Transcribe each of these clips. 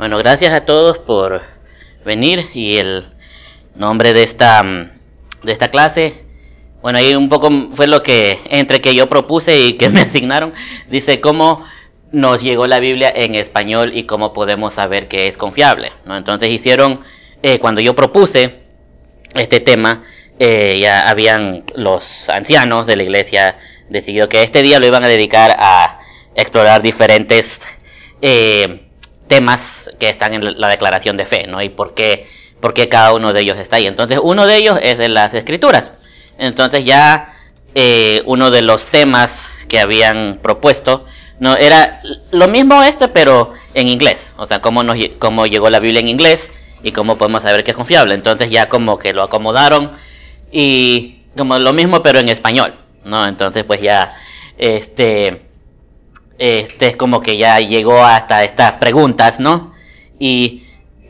Bueno, gracias a todos por venir y el nombre de esta clase, bueno, ahí un poco fue lo que entre que yo propuse y que me asignaron, dice cómo nos llegó la Biblia en español y cómo podemos saber que es confiable, ¿no? Entonces hicieron, cuando yo propuse este tema, ya habían los ancianos de la iglesia decidido que este día lo iban a dedicar a explorar diferentes temas que están en la declaración de fe, ¿no? Y por qué cada uno de ellos está ahí. Entonces, uno de ellos es de las escrituras. Entonces, ya uno de los temas que habían propuesto, no era lo mismo pero en inglés. O sea, cómo llegó la Biblia en inglés y cómo podemos saber que es confiable. Entonces, ya como que lo acomodaron y como lo mismo pero en español, ¿no? Entonces, pues ya es como que ya llegó hasta estas preguntas, ¿no? Y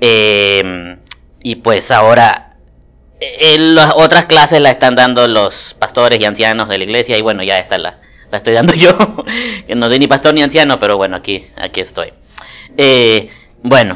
pues ahora las otras clases las están dando los pastores y ancianos de la iglesia y bueno, ya esta la estoy dando yo, que no soy ni pastor ni anciano, pero bueno, aquí estoy. Bueno,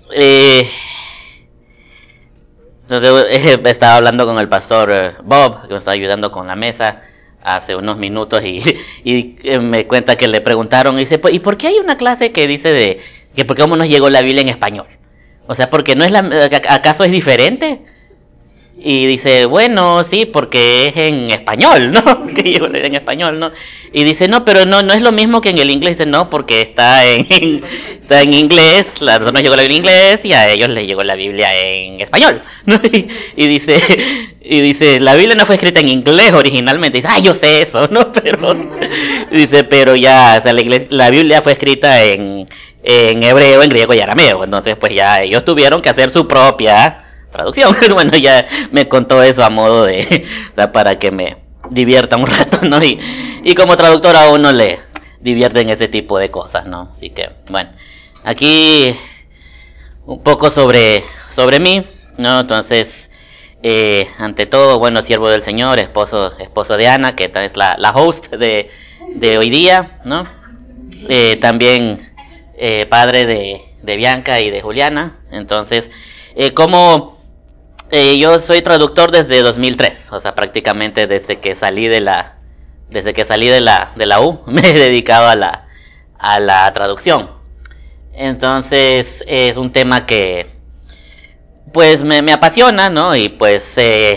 entonces estaba hablando con el pastor Bob, que me está ayudando con la mesa hace unos minutos y me cuenta que le preguntaron y dice, ¿y por qué hay una clase que dice que por qué cómo nos llegó la Biblia en español? O sea, porque no es ¿acaso es diferente? Y dice, bueno, sí, porque es en español, ¿no? Que llegó en español, ¿no? Y dice, no, pero no es lo mismo que en el inglés. Dice, no, porque está en inglés, a nosotros nos llegó la Biblia en inglés y a ellos les llegó la Biblia en español, ¿no? Y dice, la Biblia no fue escrita en inglés originalmente. Dice, yo sé eso, ¿no? Dice, pero ya, o sea, la Biblia fue escrita en hebreo, en griego y arameo. Entonces, pues ya ellos tuvieron que hacer su propia traducción. Bueno, ya me contó eso a modo de, o sea, para que me divierta un rato, ¿no? Y como traductor a uno le divierten ese tipo de cosas, ¿no? Así que, bueno, aquí un poco sobre mí, ¿no? Entonces, ante todo, bueno, siervo del Señor, esposo de Ana, que es la host de hoy día, ¿no? También padre de Bianca y de Juliana. Entonces, yo soy traductor desde 2003, o sea, prácticamente desde que salí de la U, me he dedicado a la traducción. Entonces, es un tema que pues me apasiona, ¿no? Y pues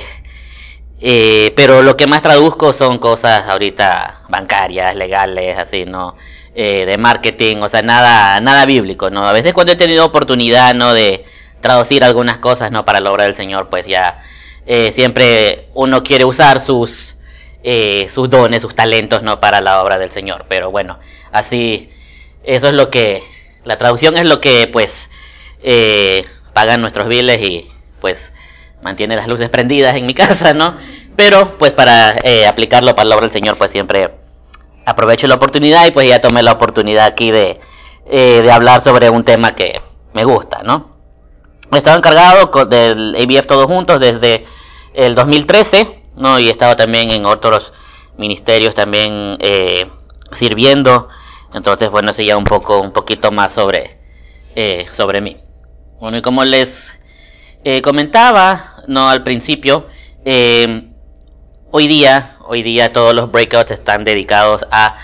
pero lo que más traduzco son cosas ahorita bancarias, legales, así, ¿no? De marketing, o sea, nada bíblico, ¿no? A veces cuando he tenido oportunidad, ¿no? De traducir algunas cosas, ¿no? Para la obra del Señor, pues ya siempre uno quiere usar sus dones, sus talentos, ¿no? Para la obra del Señor. Pero bueno, así, eso es lo que, la traducción es lo que, pues, pagan nuestros biles y, pues, mantiene las luces prendidas en mi casa, ¿no? Pero, pues, para aplicarlo para la obra del Señor, pues, siempre aprovecho la oportunidad y, pues, ya tomé la oportunidad aquí de hablar sobre un tema que me gusta, ¿no? He estado encargado del ABF Todos Juntos desde el 2013, ¿no? Y he estado también en otros ministerios también sirviendo. Entonces, bueno, sí, ya un poquito más sobre mí. Bueno, y como les comentaba, no al principio, hoy día todos los breakouts están dedicados a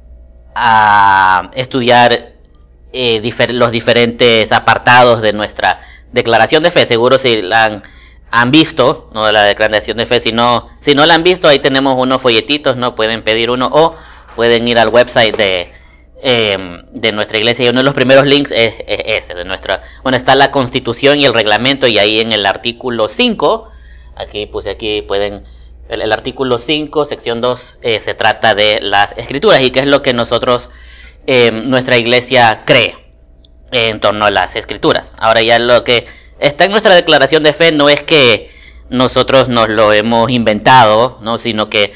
estudiar los diferentes apartados de nuestra declaración de fe. Seguro si la han visto, ¿no? La declaración de fe. Si no la han visto, ahí tenemos unos folletitos, ¿no? Pueden pedir uno o pueden ir al website de nuestra iglesia y uno de los primeros links es ese de nuestra. Bueno, está la Constitución y el reglamento y ahí en el artículo 5, aquí pueden el artículo 5, sección 2, se trata de las escrituras y qué es lo que nosotros nuestra iglesia cree en torno a las escrituras. Ahora ya lo que está en nuestra declaración de fe no es que nosotros nos lo hemos inventado, ¿no? Sino que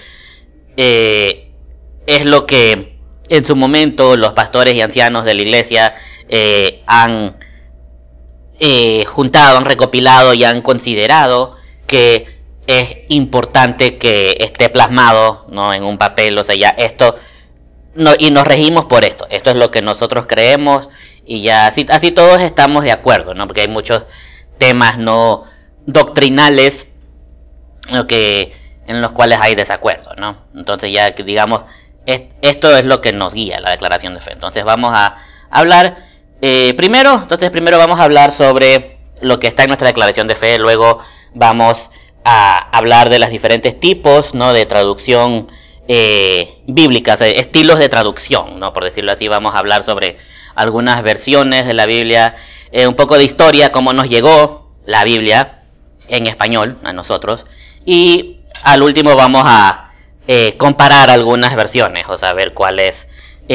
es lo que en su momento los pastores y ancianos de la iglesia han juntado, han recopilado y han considerado que es importante que esté plasmado, ¿no? En un papel. O sea, ya esto no, y nos regimos por esto. Esto es lo que nosotros creemos y ya así todos estamos de acuerdo, ¿no? Porque hay muchos temas no doctrinales, ¿no?, en los cuales hay desacuerdo, ¿no? Entonces ya digamos, esto es lo que nos guía la declaración de fe. Entonces vamos a hablar primero vamos a hablar sobre lo que está en nuestra declaración de fe, luego vamos a hablar de los diferentes tipos, ¿no?, de traducción bíblica, o sea, estilos de traducción, ¿no?, por decirlo así. Vamos a hablar sobre algunas versiones de la Biblia, un poco de historia, cómo nos llegó la Biblia en español a nosotros, y al último vamos a comparar algunas versiones, o sea, ver cuál es,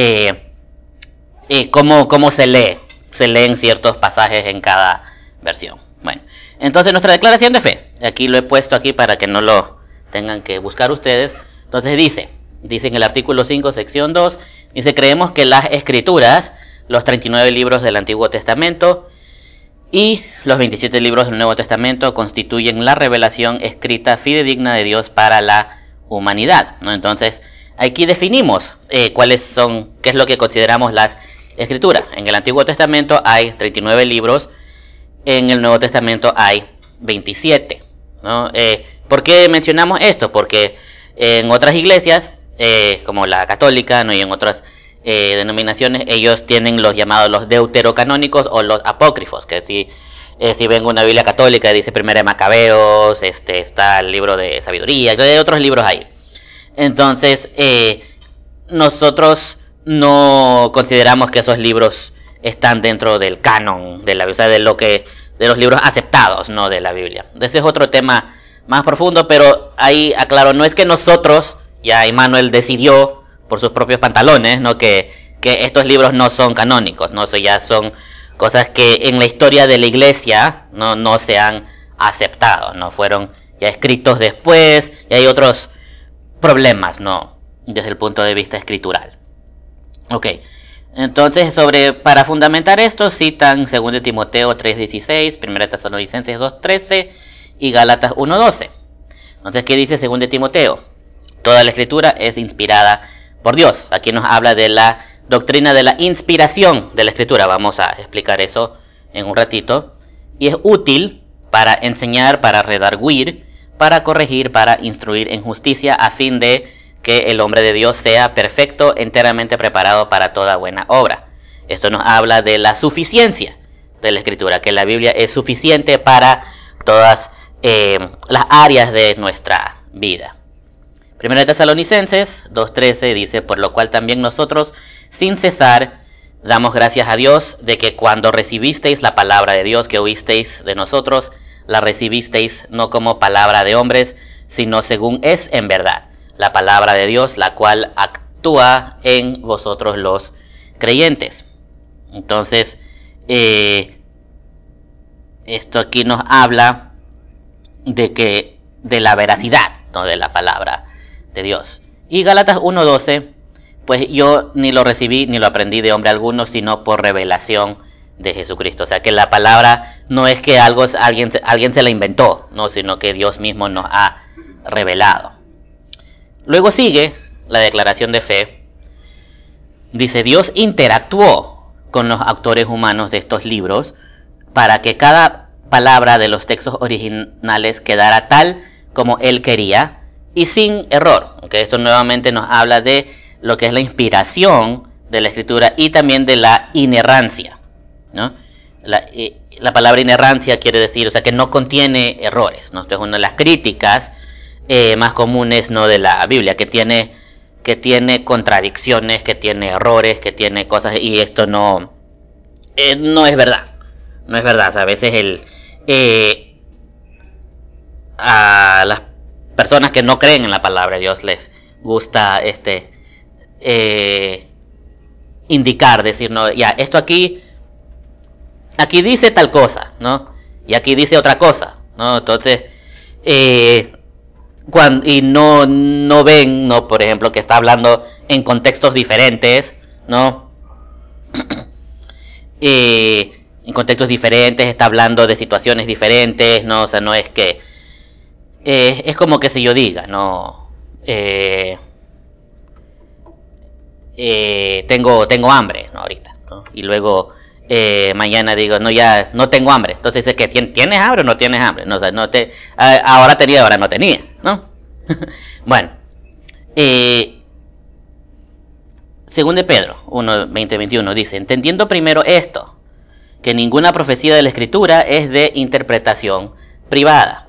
cómo se leen ciertos pasajes en cada versión. Bueno, entonces nuestra declaración de fe, aquí lo he puesto aquí para que no lo tengan que buscar ustedes. Entonces dice en el artículo 5, sección 2, dice: creemos que las escrituras, los 39 libros del Antiguo Testamento y los 27 libros del Nuevo Testamento, constituyen la revelación escrita fidedigna de Dios para la humanidad, ¿no? Entonces aquí definimos qué es lo que consideramos las escrituras. En el Antiguo Testamento hay 39 libros, en el Nuevo Testamento hay 27, ¿no? ¿Por qué mencionamos esto? Porque en otras iglesias, como la católica, ¿no?, y en otras denominaciones, ellos tienen los llamados los deuterocanónicos o los apócrifos, que si ven una Biblia católica dice Primera de Macabeos, está el libro de sabiduría, hay otros libros ahí. Entonces nosotros no consideramos que esos libros están dentro del canon de la Biblia, o sea, de los libros aceptados, ¿no?, de la Biblia. Ese es otro tema más profundo, pero ahí aclaro, no es que nosotros, ya Emmanuel decidió por sus propios pantalones, ¿no?, que estos libros no son canónicos, ¿no? O sea, ya son cosas que en la historia de la iglesia no se han aceptado, no fueron ya escritos después, y hay otros problemas, ¿no?, desde el punto de vista escritural. Ok, entonces para fundamentar esto citan 2 Timoteo 3:16, 1 Tesalonicenses 2:13 y Gálatas 1:12. Entonces, ¿qué dice 2 Timoteo? Toda la escritura es inspirada por Dios. Aquí nos habla de la doctrina de la inspiración de la escritura. Vamos a explicar eso en un ratito. Y es útil para enseñar, para redarguir, para corregir, para instruir en justicia, a fin de que el hombre de Dios sea perfecto, enteramente preparado para toda buena obra. Esto nos habla de la suficiencia de la escritura, que la Biblia es suficiente para todas las áreas de nuestra vida. 1 Tesalonicenses 2:13 dice: por lo cual también nosotros, sin cesar, damos gracias a Dios de que cuando recibisteis la palabra de Dios que oísteis de nosotros, la recibisteis no como palabra de hombres, sino según es en verdad la palabra de Dios, la cual actúa en vosotros los creyentes. Entonces, esto aquí nos habla de la veracidad, ¿no?, de la palabra de Dios. Y Gálatas 1:12, pues yo ni lo recibí ni lo aprendí de hombre alguno, sino por revelación de Jesucristo. O sea, que la palabra no es que alguien se la inventó, no, sino que Dios mismo nos ha revelado. Luego sigue la declaración de fe. Dice: Dios interactuó con los autores humanos de estos libros para que cada palabra de los textos originales quedara tal como Él quería y sin error. Okay, esto nuevamente nos habla de lo que es la inspiración de la escritura y también de la inerrancia, ¿no? La palabra inerrancia quiere decir, o sea, que no contiene errores, ¿no? Esto es una de las críticas más comunes, ¿no?, de la Biblia, que tiene contradicciones, que tiene errores, que tiene cosas, y esto no es verdad. No es verdad. O sea, a veces a las personas que no creen en la palabra de Dios les gusta indicar, decir, no, ya, esto aquí dice tal cosa, ¿no? Y aquí dice otra cosa, ¿no? Entonces, y no ven, ¿no?, por ejemplo, que está hablando en contextos diferentes, ¿no? En contextos diferentes, está hablando de situaciones diferentes, ¿no? O sea, no es que es como que si yo diga, ¿no? Tengo hambre, ¿no?, ahorita, ¿no? Y luego mañana digo, no, ya no tengo hambre. Entonces dice que ¿tienes hambre o no tienes hambre? No, o sea, ahora tenía, ahora no tenía, ¿no? Bueno, según de Pedro 1, 20, 21 dice, entendiendo primero esto, que ninguna profecía de la Escritura es de interpretación privada.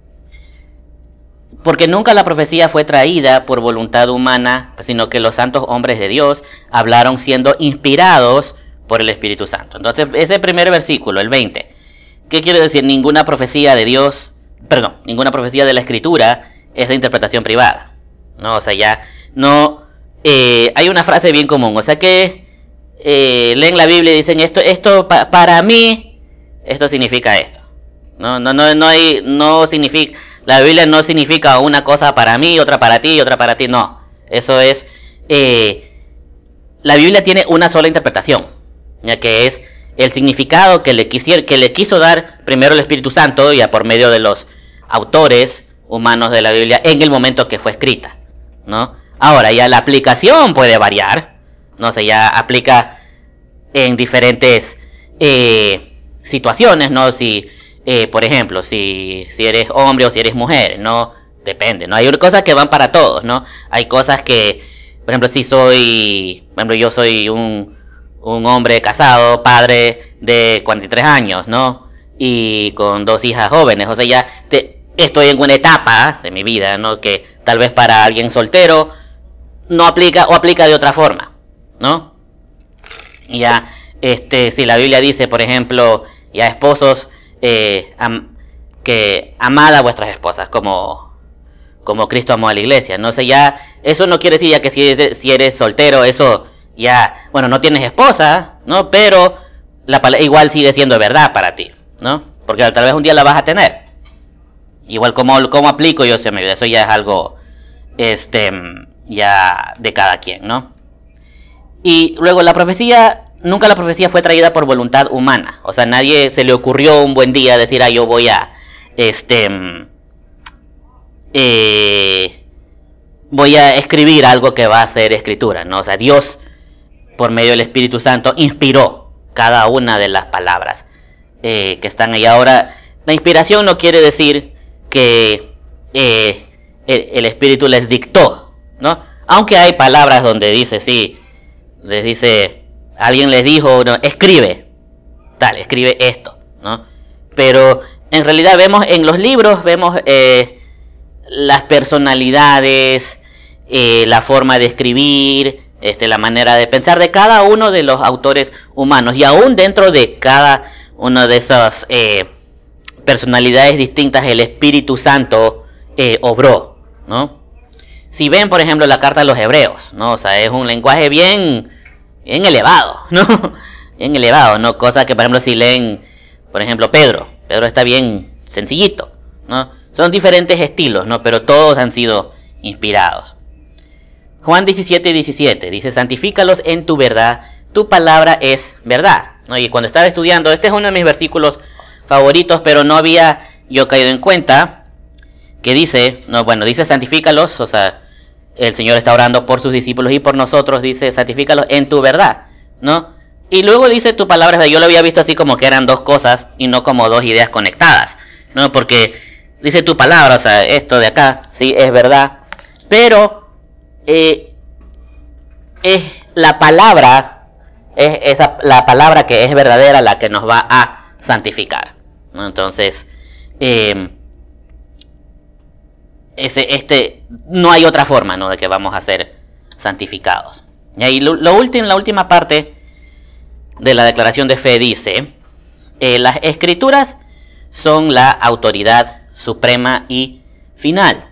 Porque nunca la profecía fue traída por voluntad humana, sino que los santos hombres de Dios hablaron siendo inspirados por el Espíritu Santo. Entonces, ese primer versículo, el 20, ¿qué quiere decir? Ninguna profecía de Dios, perdón, ninguna profecía de la Escritura es de interpretación privada. No, o sea, ya no... hay una frase bien común, o sea que leen la Biblia y dicen para mí, esto significa esto. No significa... La Biblia no significa una cosa para mí, otra para ti, otra para ti, no. Eso es... la Biblia tiene una sola interpretación, ya que es el significado que le quiso dar primero el Espíritu Santo, ya por medio de los autores humanos de la Biblia, en el momento que fue escrita, ¿no? Ahora, ya la aplicación puede variar, no sé, ya aplica en diferentes situaciones, ¿no? Si... por ejemplo, si eres hombre o si eres mujer, no depende, ¿no? Hay cosas que van para todos, ¿no? Hay cosas que, por ejemplo, yo soy un hombre casado, padre de 43 años, ¿no? Y con 2 hijas jóvenes, o sea, ya estoy en una etapa de mi vida, ¿no? Que tal vez para alguien soltero no aplica o aplica de otra forma, ¿no? Ya, si la Biblia dice, por ejemplo, ya esposos, que amad a vuestras esposas como Cristo amó a la iglesia, no sé, ya eso no quiere decir ya que si eres soltero, eso ya, bueno, no tienes esposa, ¿no? Pero igual sigue siendo verdad para ti, ¿no? Porque tal vez un día la vas a tener. Igual como aplico yo mi vida, eso ya es algo ya de cada quien, ¿no? Y luego nunca la profecía fue traída por voluntad humana. O sea, nadie se le ocurrió un buen día decir, yo voy a, voy a escribir algo que va a ser escritura, ¿no? O sea, Dios, por medio del Espíritu Santo, inspiró cada una de las palabras que están ahí. Ahora, la inspiración no quiere decir que el Espíritu les dictó, ¿no? Aunque hay palabras donde dice, sí, les dice, alguien les dijo, no, escribe esto, ¿no? Pero en realidad vemos en los libros, vemos las personalidades, la forma de escribir, la manera de pensar de cada uno de los autores humanos, y aún dentro de cada una de esas personalidades distintas el Espíritu Santo obró, ¿no? Si ven, por ejemplo, la carta a los Hebreos, ¿no? O sea, es un lenguaje bien elevado, ¿no? Bien elevado, ¿no? Cosa que, por ejemplo, si leen, por ejemplo, Pedro está bien sencillito, ¿no? Son diferentes estilos, ¿no? Pero todos han sido inspirados. Juan 17:17 dice, santifícalos en tu verdad, tu palabra es verdad, ¿no? Y cuando estaba estudiando, este es uno de mis versículos favoritos, pero no había yo caído en cuenta que dice, no, bueno, dice santifícalos, o sea, el Señor está orando por sus discípulos y por nosotros, dice, santifícalos en tu verdad, ¿no? Y luego dice tu palabra es verdad. Yo lo había visto así como que eran dos cosas y no como dos ideas conectadas, ¿no? Porque dice tu palabra, o sea, esto de acá, sí, es verdad, pero es la palabra, la palabra que es verdadera la que nos va a santificar, ¿no? Entonces, no hay otra forma, ¿no? De que vamos a ser santificados. Y ahí la última parte de la declaración de fe dice, las escrituras son la autoridad suprema y final.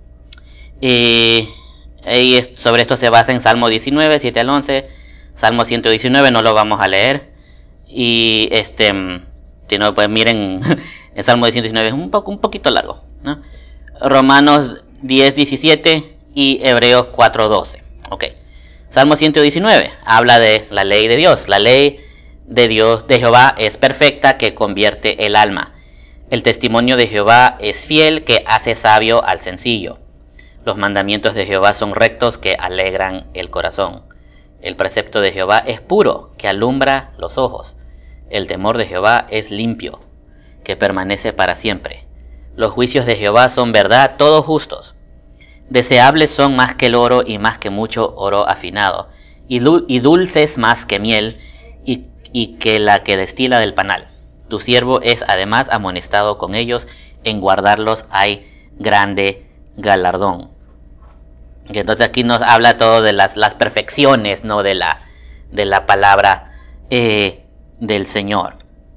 Sobre esto se basa en Salmo 19, 7 al 11, Salmo 119, no lo vamos a leer. Y si no, pues miren, el Salmo 119 es un poquito largo, ¿no? Romanos 10, 17 y Hebreos 4, 12. Ok. Salmo 119 habla de la ley de Dios. La ley de Dios, de Jehová, es perfecta, que convierte el alma. El testimonio de Jehová es fiel, que hace sabio al sencillo. Los mandamientos de Jehová son rectos, que alegran el corazón. El precepto de Jehová es puro, que alumbra los ojos. El temor de Jehová es limpio, que permanece para siempre. Los juicios de Jehová son verdad, todos justos. Deseables son más que el oro y más que mucho oro afinado, y dulces más que miel y que la que destila del panal. Tu siervo es además amonestado con ellos, en guardarlos hay grande galardón. Y entonces aquí nos habla todo de las perfecciones, ¿no? de la palabra del Señor.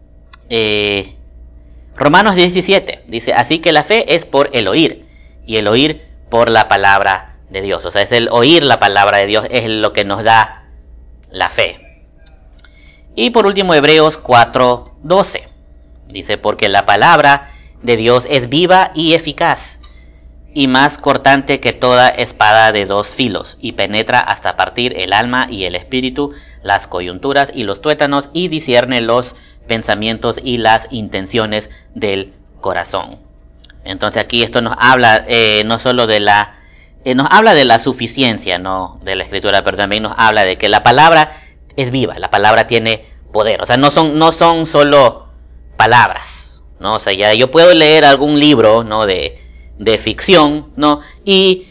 Romanos 17 dice, así que la fe es por el oír, y el oír por la palabra de Dios. O sea, es el oír la palabra de Dios es lo que nos da la fe. Y por último, Hebreos 4:12 dice, porque la palabra de Dios es viva y eficaz, y más cortante que toda espada de dos filos, y penetra hasta partir el alma y el espíritu, las coyunturas y los tuétanos, y discierne los pensamientos y las intenciones del corazón. Entonces aquí esto nos habla no solo de nos habla de la suficiencia, ¿no? de la escritura, pero también nos habla de que la palabra es viva, la palabra tiene poder. O sea, no son solo palabras, ¿no? O sea, ya yo puedo leer algún libro, ¿no? de ficción, ¿no? Y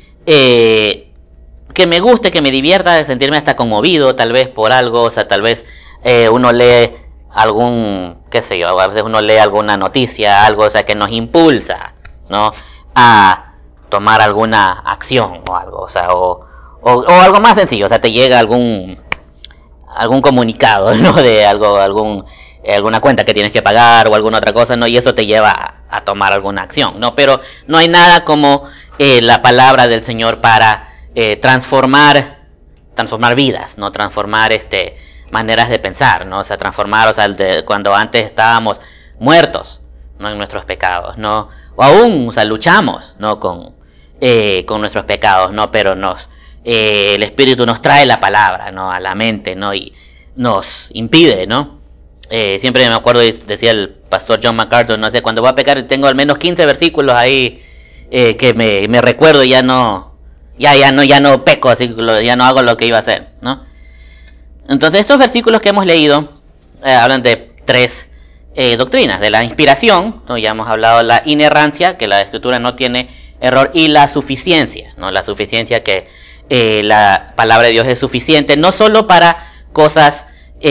que me guste, que me divierta, de sentirme hasta conmovido, tal vez por algo. O sea, tal vez uno lee algún, qué sé yo, a veces uno lee alguna noticia, algo, o sea, que nos impulsa, ¿no? A tomar alguna acción o algo, o sea, o algo más sencillo, o sea, te llega algún comunicado, ¿no? De alguna cuenta que tienes que pagar o alguna otra cosa, ¿no? Y eso te lleva a tomar alguna acción, ¿no? Pero no hay nada como la palabra del Señor para transformar vidas, ¿no? Transformar maneras de pensar, ¿no? O sea, transformar, o sea, cuando antes estábamos muertos, ¿no? En nuestros pecados, ¿no? O aún, o sea, luchamos, ¿no? Con nuestros pecados, ¿no? Pero el Espíritu nos trae la palabra, ¿no? A la mente, ¿no? Y nos impide, ¿no? Siempre me acuerdo, decía el pastor John MacArthur, no sé, cuando voy a pecar tengo al menos 15 versículos ahí que me recuerdo y ya no peco, así ya no hago lo que iba a hacer, ¿no? Entonces estos versículos que hemos leído hablan de tres doctrinas: de la inspiración, ¿no? Ya hemos hablado de la inerrancia, que la escritura no tiene error, y la suficiencia, ¿no? La suficiencia, que la palabra de Dios es suficiente no solo para cosas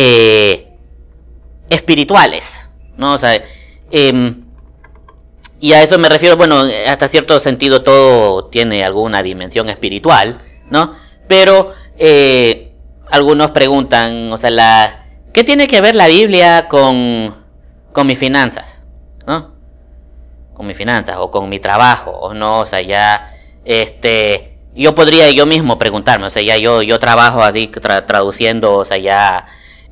espirituales, ¿no? O sea, y a eso me refiero, bueno, hasta cierto sentido todo tiene alguna dimensión espiritual, ¿no? Pero algunos preguntan, o sea, ¿qué tiene que ver la Biblia con mis finanzas? ¿No? Con mis finanzas o con mi trabajo, o no, o sea, ya yo podría yo mismo preguntarme, o sea, ya yo trabajo así traduciendo, o sea, ya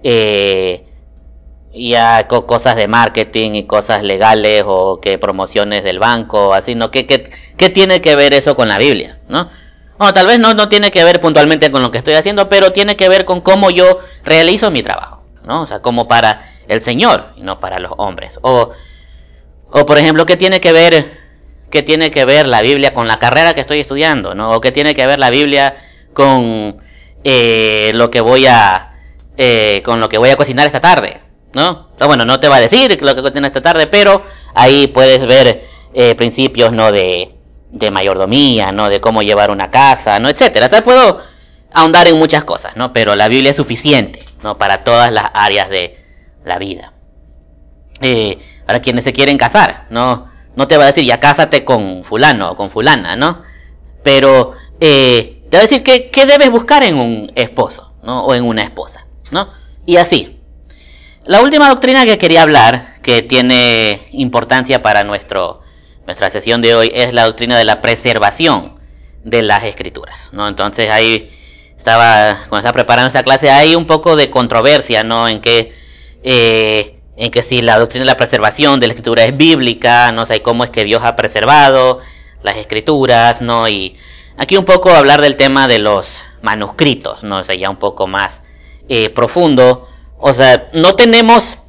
cosas de marketing y cosas legales, o que promociones del banco, así, ¿no? ¿Qué tiene que ver eso con la Biblia, ¿no? Bueno, tal vez no tiene que ver puntualmente con lo que estoy haciendo, pero tiene que ver con cómo yo realizo mi trabajo, ¿no? O sea, como para el Señor y no para los hombres. O por ejemplo, ¿qué tiene que ver la Biblia con la carrera que estoy estudiando, ¿no? O qué tiene que ver la Biblia con lo que voy a cocinar esta tarde, ¿no? O sea, bueno, no te va a decir lo que cocina esta tarde, pero ahí puedes ver principios, ¿no? de mayordomía, ¿no? De cómo llevar una casa, ¿no? Etcétera. O sea, puedo ahondar en muchas cosas, ¿no? Pero la Biblia es suficiente, ¿no? Para todas las áreas de la vida. Para quienes se quieren casar, no te va a decir ya cásate con fulano o con fulana, ¿no? Pero te va a decir qué debes buscar en un esposo, ¿no? O en una esposa, ¿no? Y así. La última doctrina que quería hablar, que tiene importancia para nuestra sesión de hoy, es la doctrina de la preservación de las escrituras, ¿no? Entonces ahí cuando estaba preparando esta clase, hay un poco de controversia, ¿no? En que si la doctrina de la preservación de la escritura es bíblica, no sé cómo es que Dios ha preservado las escrituras, ¿no? Y aquí un poco hablar del tema de los manuscritos, ¿no? O sea, ya un poco más profundo. O sea, no tenemos,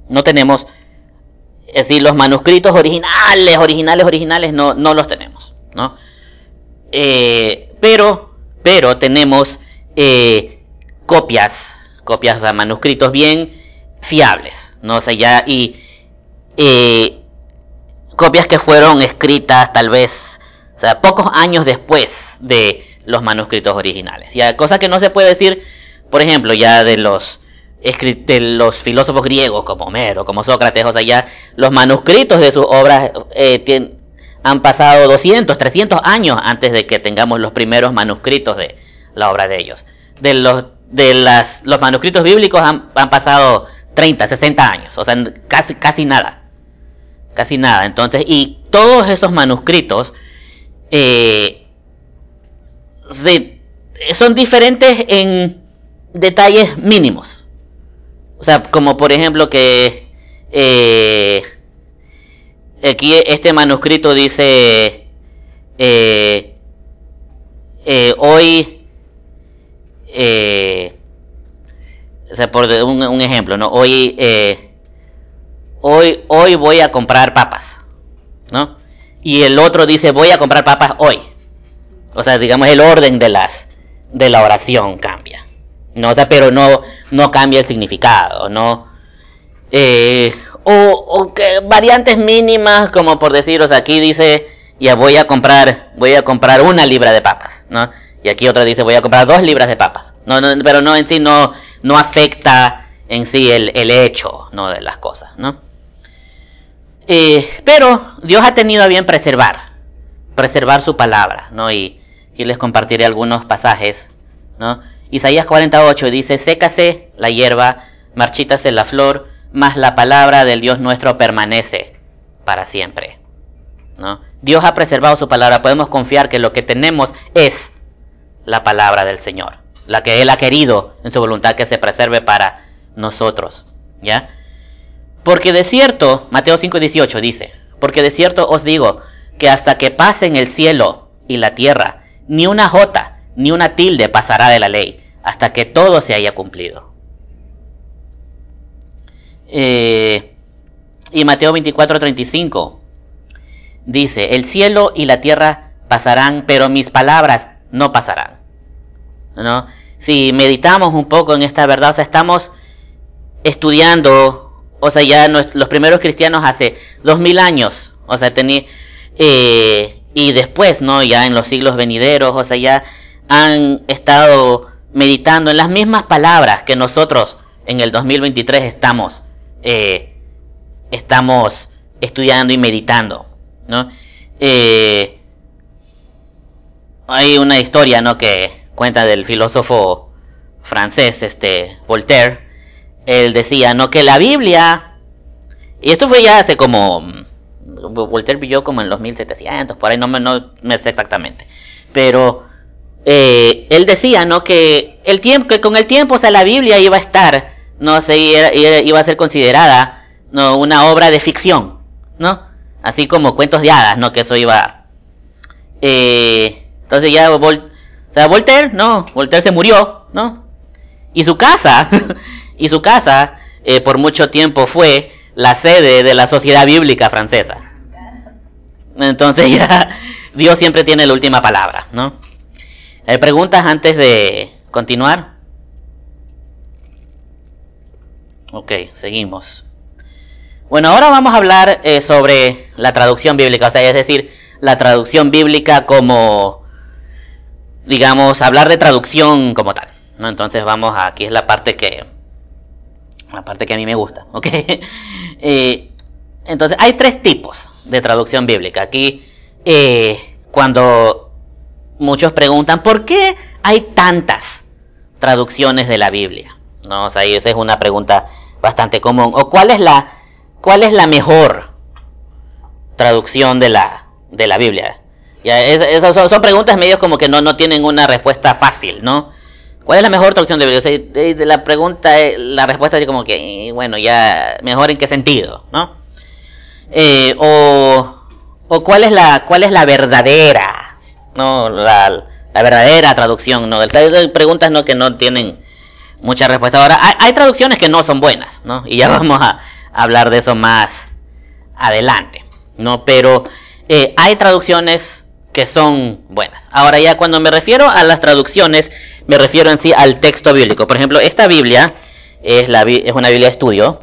es decir, los manuscritos originales, no los tenemos, ¿no? Pero tenemos copias, o sea, manuscritos bien fiables, no sé ya, y copias que fueron escritas tal vez, o sea, pocos años después de los manuscritos originales. Ya, cosa que no se puede decir, por ejemplo, ya de los filósofos griegos como Homero, como Sócrates. O sea, ya los manuscritos de sus obras han pasado 200, 300 años antes de que tengamos los primeros manuscritos de la obra de ellos. Los manuscritos bíblicos han pasado 30, 60 años, o sea, casi nada. Casi nada. Entonces, y todos esos manuscritos son diferentes en detalles mínimos. O sea, como por ejemplo que aquí este manuscrito dice hoy, o sea, por un ejemplo, ¿no? Hoy voy a comprar papas, ¿no? Y el otro dice voy a comprar papas hoy. O sea, digamos el orden de la oración cambia, ¿no? O sea, pero no cambia el significado, ¿no? O que variantes mínimas, como por decir, o sea, aquí dice ya voy a comprar 1 libra de papas, ¿no? Y aquí otra dice voy a comprar 2 libras de papas. Pero no en sí no afecta en sí el hecho, ¿no? De las cosas, ¿no? Pero Dios ha tenido a bien preservar su palabra, ¿no? Y les compartiré algunos pasajes, ¿no? Isaías 48 dice: sécase la hierba, marchítase la flor, mas la palabra del Dios nuestro permanece para siempre, ¿no? Dios ha preservado su palabra. Podemos confiar que lo que tenemos es la palabra del Señor, la que Él ha querido en su voluntad que se preserve para nosotros, ¿ya? Porque de cierto, Mateo 5:18 dice: porque de cierto os digo que hasta que pasen el cielo y la tierra, ni una jota ni una tilde pasará de la ley, hasta que todo se haya cumplido. Y Mateo 24:35 dice: el cielo y la tierra pasarán, pero mis palabras no pasarán, ¿no? Si meditamos un poco en esta verdad, o sea, estamos estudiando. O sea, ya los primeros cristianos hace 2000 años, o sea, y después, ¿no? Ya en los siglos venideros, o sea, ya han estado meditando en las mismas palabras que nosotros en el 2023 estamos estudiando y meditando, ¿no? Hay una historia, ¿no? Que cuenta del filósofo francés, Voltaire. Él decía, ¿no? Que la Biblia, y esto fue ya hace como, Voltaire vivió como en los 1700, por ahí no me sé exactamente, pero él decía, ¿no? Que con el tiempo, o sea, la Biblia iba a estar, no sé, iba a ser considerada, ¿no? Una obra de ficción, ¿no? Así como cuentos de hadas, ¿no? Que eso iba, entonces ya, Voltaire, ¿no? Voltaire se murió, ¿no? Y su casa por mucho tiempo fue la sede de la Sociedad Bíblica Francesa. Entonces ya Dios siempre tiene la última palabra, ¿no? ¿Hay preguntas antes de continuar? Ok, seguimos. Bueno, ahora vamos a hablar sobre la traducción bíblica, o sea, es decir, la traducción bíblica como, digamos, hablar de traducción como tal, ¿no? Entonces aquí es la parte que a mí me gusta, ¿ok? Entonces, hay 3 tipos de traducción bíblica. Aquí, cuando muchos preguntan, ¿por qué hay tantas traducciones de la Biblia? ¿No? O sea, esa es una pregunta bastante común. ¿O cuál es la mejor traducción de la Biblia? Ya, son preguntas medios como que no tienen una respuesta fácil, ¿no? ¿Cuál es la mejor traducción de Biblia? O sea, de la pregunta, la respuesta es como que, bueno, ya, ¿mejor en qué sentido? ¿No? O ¿cuál es la verdadera, ¿no? La verdadera traducción, ¿no? Hay preguntas, ¿no? Que no tienen mucha respuesta. Ahora, hay traducciones que no son buenas, ¿no? Y ya vamos a hablar de eso más adelante, ¿no? Pero hay traducciones que son buenas. Ahora, ya cuando me refiero a las traducciones, me refiero en sí al texto bíblico. Por ejemplo, esta Biblia es una Biblia de estudio.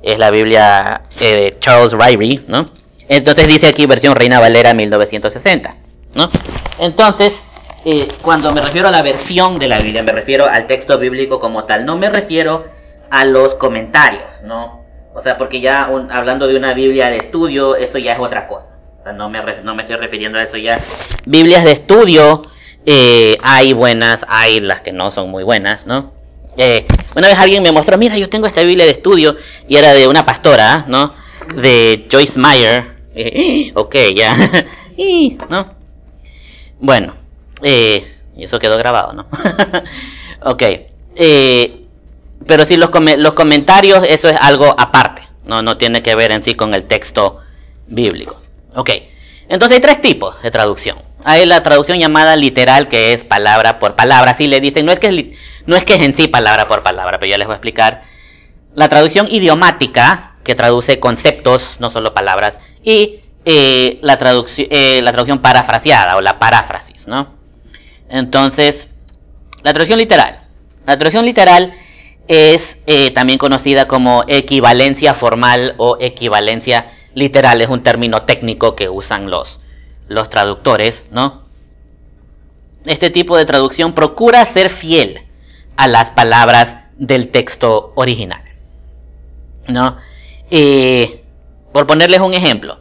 es la Biblia de Charles Ryrie, ¿no? Entonces dice aquí versión Reina Valera 1960, ¿no? Entonces, cuando me refiero a la versión de la Biblia, me refiero al texto bíblico como tal, no me refiero a los comentarios, ¿no? O sea, porque ya hablando de una Biblia de estudio, eso ya es otra cosa. O sea, no me estoy refiriendo a eso ya. Biblias de estudio, hay buenas, hay las que no son muy buenas, ¿no? Una vez alguien me mostró, mira, yo tengo esta Biblia de estudio, y era de una pastora, ¿no? De Joyce Meyer. Ok, ya. ¿No? Bueno, y eso quedó grabado, ¿no? Ok. Pero sí, los comentarios, eso es algo aparte. No tiene que ver en sí con el texto bíblico. Ok. Entonces hay tres tipos de traducción. Hay la traducción llamada literal, que es palabra por palabra. Así le dicen, no es que es en sí palabra por palabra, pero ya les voy a explicar. La traducción idiomática, que traduce conceptos, no solo palabras. Y la traducción parafraseada o la paráfrasis, ¿no? Entonces, la traducción literal. La traducción literal es también conocida como equivalencia formal o equivalencia literal. Es un término técnico que usan los traductores, ¿no? Este tipo de traducción procura ser fiel a las palabras del texto original, ¿no? Por ponerles un ejemplo,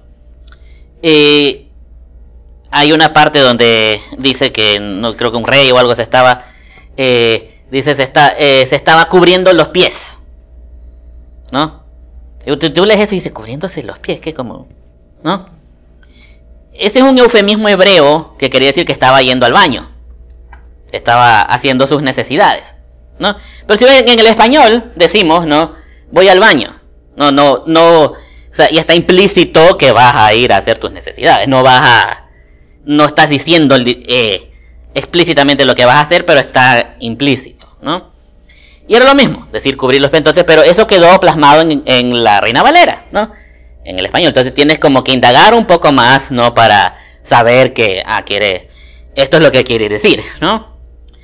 hay una parte donde dice que, no creo que un rey o algo se estaba se estaba cubriendo los pies, ¿no? Tú lees eso y dice, cubriéndose los pies, ¿qué como? ¿No? Ese es un eufemismo hebreo que quería decir que estaba yendo al baño, estaba haciendo sus necesidades, ¿no? Pero si en el español decimos, ¿no? Voy al baño, no, o sea, ya está implícito que vas a ir a hacer tus necesidades, no estás diciendo explícitamente lo que vas a hacer, pero está implícito, ¿no? Y era lo mismo, decir cubrir los pies, entonces, pero eso quedó plasmado en la Reina Valera, ¿no? En el español, entonces tienes como que indagar un poco más, ¿no? Para saber que, esto es lo que quiere decir, ¿no?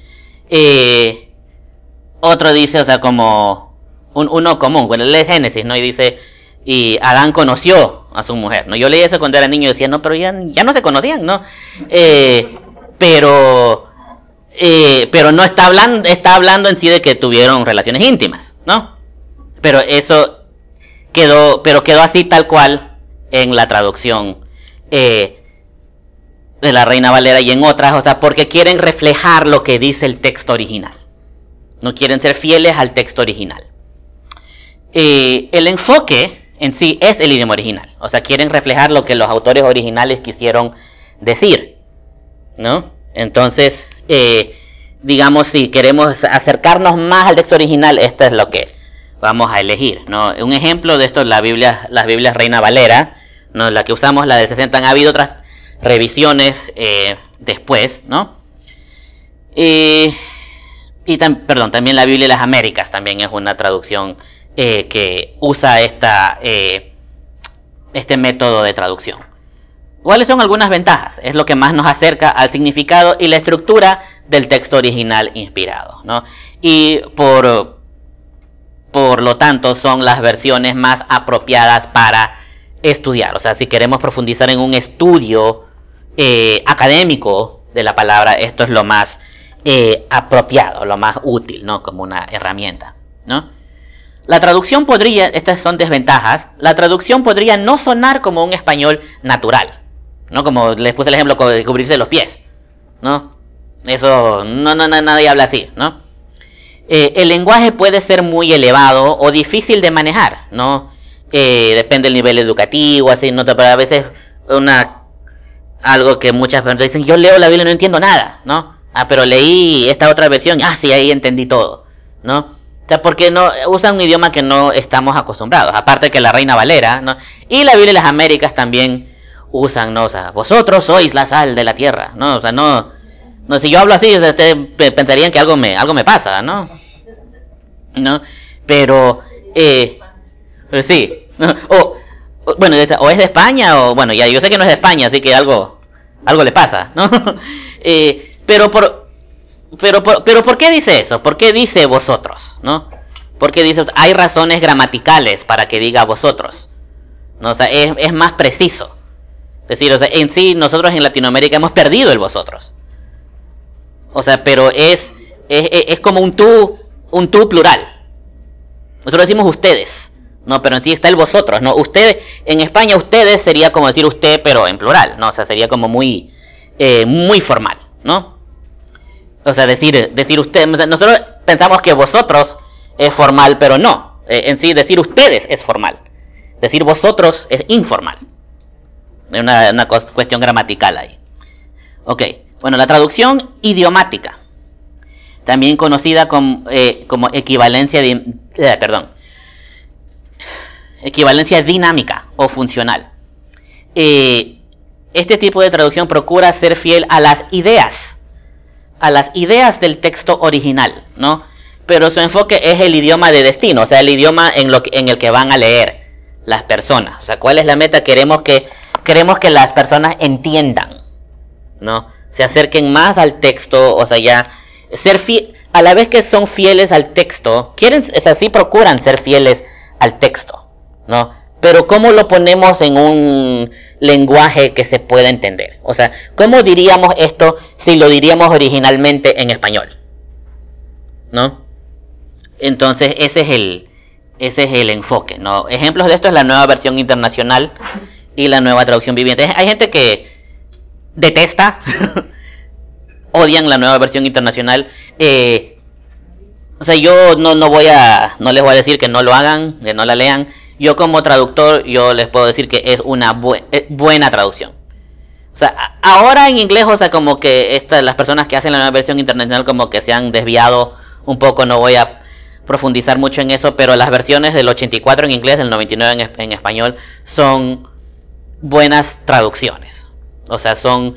Otro dice, o sea, como uno común, cuando lee Génesis, ¿no? Y dice, y Adán conoció a su mujer, ¿no? Yo leí eso cuando era niño y decía, no, pero ya no se conocían, ¿no? Pero no está hablando en sí de que tuvieron relaciones íntimas, ¿no? Pero eso quedó así tal cual en la traducción de la Reina Valera y en otras, o sea, porque quieren reflejar lo que dice el texto original. No quieren ser fieles al texto original. El enfoque en sí es el idioma original, o sea, quieren reflejar lo que los autores originales quisieron decir, ¿no? Entonces, digamos, si queremos acercarnos más al texto original, esto es lo que vamos a elegir, ¿no? Un ejemplo de esto es las Biblias Reina Valera, ¿no? La que usamos, la del 60, han habido otras revisiones después, ¿no? También la Biblia de las Américas también es una traducción que usa este método de traducción. ¿Cuáles son algunas ventajas? Es lo que más nos acerca al significado y la estructura del texto original inspirado, ¿no? Y por lo tanto son las versiones más apropiadas para estudiar. O sea, si queremos profundizar en un estudio académico de la palabra, esto es lo más apropiado, lo más útil, ¿no? Como una herramienta, ¿no? La traducción podría, estas son desventajas, la traducción podría no sonar como un español natural, ¿no? Como les puse el ejemplo de cubrirse los pies, ¿no? Eso, nadie habla así, ¿no? El lenguaje puede ser muy elevado o difícil de manejar, ¿no? Depende del nivel educativo, así, ¿no? Pero a veces algo que muchas personas dicen, yo leo la Biblia y no entiendo nada, ¿no? Pero leí esta otra versión, sí, ahí entendí todo, ¿no? O sea, porque no usan un idioma que no estamos acostumbrados, aparte que la Reina Valera, ¿no? Y la Biblia de las Américas también usan, ¿no? O sea, vosotros sois la sal de la tierra, ¿no? O sea, no si yo hablo así, ustedes pensarían que algo me pasa, ¿no? ¿No? Pero sí, bueno, o es de España, o bueno, ya yo sé que no es de España, así que algo le pasa, ¿no? Pero ¿por qué dice eso? ¿Por qué dice vosotros? ¿No? Porque dice, hay razones gramaticales para que diga vosotros, ¿no? O sea, es más preciso. Es decir, o sea, en sí nosotros en Latinoamérica hemos perdido el vosotros. O sea, pero es como un tú plural. Nosotros decimos ustedes, no, pero en sí está el vosotros, no. Ustedes, en España ustedes sería como decir usted, pero en plural, no, o sea, sería como muy formal, ¿no? O sea, decir usted, nosotros pensamos que vosotros es formal, pero no. En sí decir ustedes es formal. Decir vosotros es informal. Hay una cuestión gramatical ahí. Ok, bueno, la traducción idiomática, también conocida como equivalencia equivalencia dinámica o funcional. Este tipo de traducción procura ser fiel a las ideas del texto original, ¿no? Pero su enfoque es el idioma de destino, o sea, el idioma en el que van a leer las personas. O sea, ¿cuál es la meta? Queremos que las personas entiendan, ¿no? Se acerquen más al texto, o sea, ya a la vez que son fieles al texto, sí procuran ser fieles al texto, ¿no? Pero ¿cómo lo ponemos en un lenguaje que se pueda entender? O sea, ¿cómo diríamos esto si lo diríamos originalmente en español? ¿No? Entonces ese es el enfoque, ¿no? Ejemplos de esto es la nueva versión internacional y la nueva traducción viviente. Hay gente que detesta odian la nueva versión internacional. O sea, yo no les voy a decir que no lo hagan, que no la lean. Yo como traductor, yo les puedo decir que es una buena traducción. O sea, ahora en inglés, o sea, como que las personas que hacen la nueva versión internacional como que se han desviado un poco, no voy a profundizar mucho en eso, pero las versiones del 84 en inglés, del 99 en español, son buenas traducciones. O sea, son...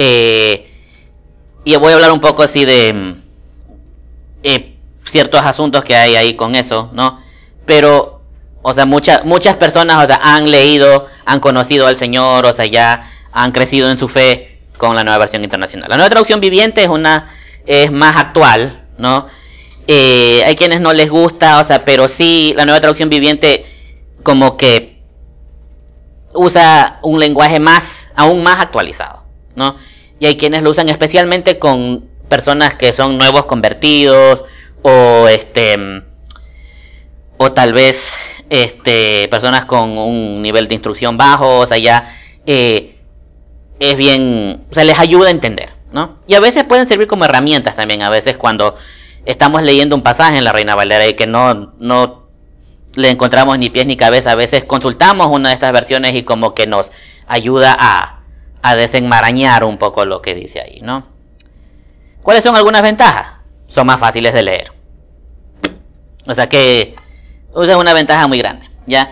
y voy a hablar un poco así de ciertos asuntos que hay ahí con eso, ¿no? Pero, o sea, muchas personas, o sea, han leído, han conocido al Señor, o sea, ya han crecido en su fe con la nueva versión internacional. La nueva traducción viviente es más actual, ¿no? Hay quienes no les gusta, o sea, pero sí, la nueva traducción viviente como que usa un lenguaje aún más actualizado, ¿no? Y hay quienes lo usan especialmente con personas que son nuevos convertidos o tal vez personas con un nivel de instrucción bajo, o sea, ya es bien, o sea, les ayuda a entender, ¿no? Y a veces pueden servir como herramientas también, a veces cuando estamos leyendo un pasaje en la Reina Valera y que no le encontramos ni pies ni cabeza, a veces consultamos una de estas versiones y como que nos ayuda a desenmarañar un poco lo que dice ahí, ¿no? ¿Cuáles son algunas ventajas? Son más fáciles de leer. O sea que usan una ventaja muy grande, ¿ya?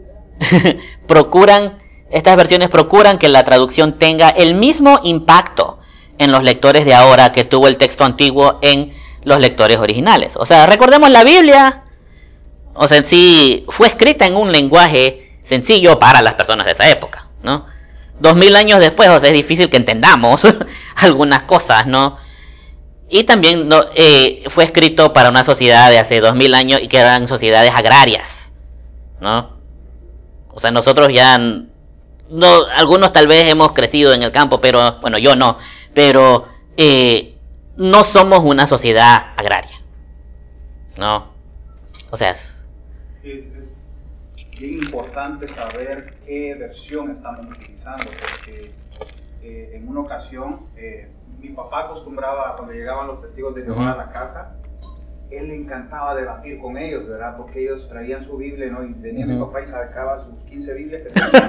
Estas versiones procuran que la traducción tenga el mismo impacto en los lectores de ahora que tuvo el texto antiguo en los lectores originales. O sea, recordemos la Biblia, o sea, en sí fue escrita en un lenguaje sencillo para las personas de esa época, ¿no? 2000 años después, o sea, es difícil que entendamos algunas cosas, ¿no? Y también fue escrito para una sociedad de hace 2000 años y que eran sociedades agrarias, ¿no? O sea, nosotros ya no, algunos tal vez hemos crecido en el campo, pero bueno, yo no, pero no somos una sociedad agraria, ¿no? O sea, sí, es bien importante saber qué versión estamos utilizando, porque en una ocasión mi papá acostumbraba, cuando llegaban los testigos de Jehová a la casa, él le encantaba debatir con ellos, ¿verdad? Porque ellos traían su Biblia, ¿no? Y venía mi papá y sacaba sus 15 Biblias.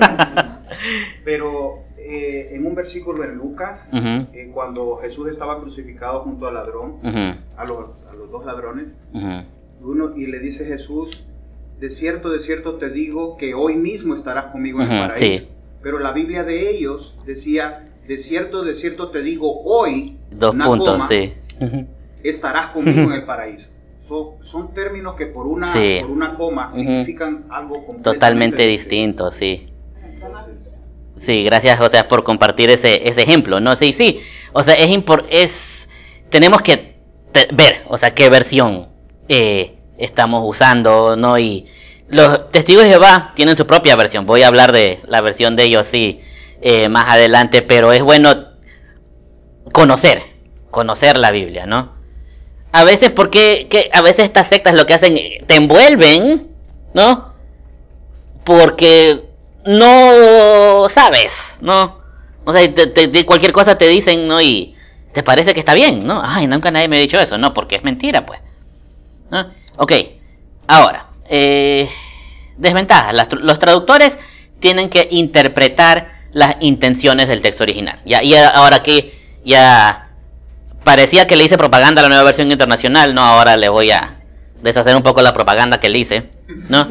Pero en un versículo en Lucas, cuando Jesús estaba crucificado junto al ladrón, a los dos ladrones, y le dice Jesús, de cierto te digo que hoy mismo estarás conmigo en el paraíso. Sí. Pero la Biblia de ellos decía, de cierto te digo hoy, estarás conmigo en el paraíso. Son términos que por una coma significan algo totalmente distinto, sí. Sí, gracias, o sea, por compartir ese ejemplo, ¿no? Sí. O sea, tenemos que ver, o sea, qué versión estamos usando, ¿no? Y los testigos de Jehová tienen su propia versión. Voy a hablar de la versión de ellos, sí, más adelante, pero es bueno conocer la Biblia, ¿no? A veces, a veces estas sectas lo que hacen, te envuelven, ¿no? Porque no sabes, ¿no? O sea, cualquier cosa te dicen, ¿no? Y te parece que está bien, ¿no? Ay, nunca nadie me ha dicho eso, no, porque es mentira, pues, ¿no? Ok, ahora, desventajas. Los traductores tienen que interpretar las intenciones del texto original. Y ahora que ya parecía que le hice propaganda a la nueva versión internacional, no, ahora le voy a deshacer un poco la propaganda que le hice, ¿no?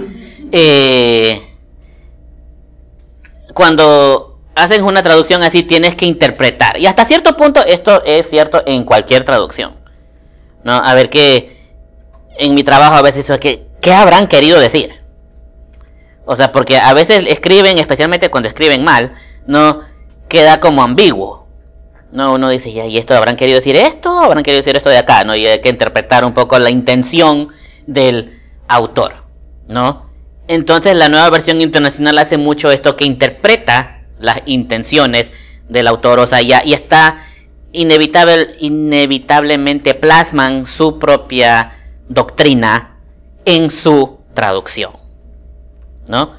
Cuando hacen una traducción así tienes que interpretar, y hasta cierto punto esto es cierto en cualquier traducción, ¿no? A ver, que en mi trabajo a veces ¿qué habrán querido decir? O sea, porque a veces escriben, especialmente cuando escriben mal, no queda como ambiguo, no, uno dice, ¿y esto habrán querido decir esto? ¿O habrán querido decir esto de acá? ¿No? Y hay que interpretar un poco la intención del autor, ¿no? Entonces la nueva versión internacional hace mucho esto, que interpreta las intenciones del autor, o sea, y está inevitablemente plasman su propia doctrina en su traducción, ¿no?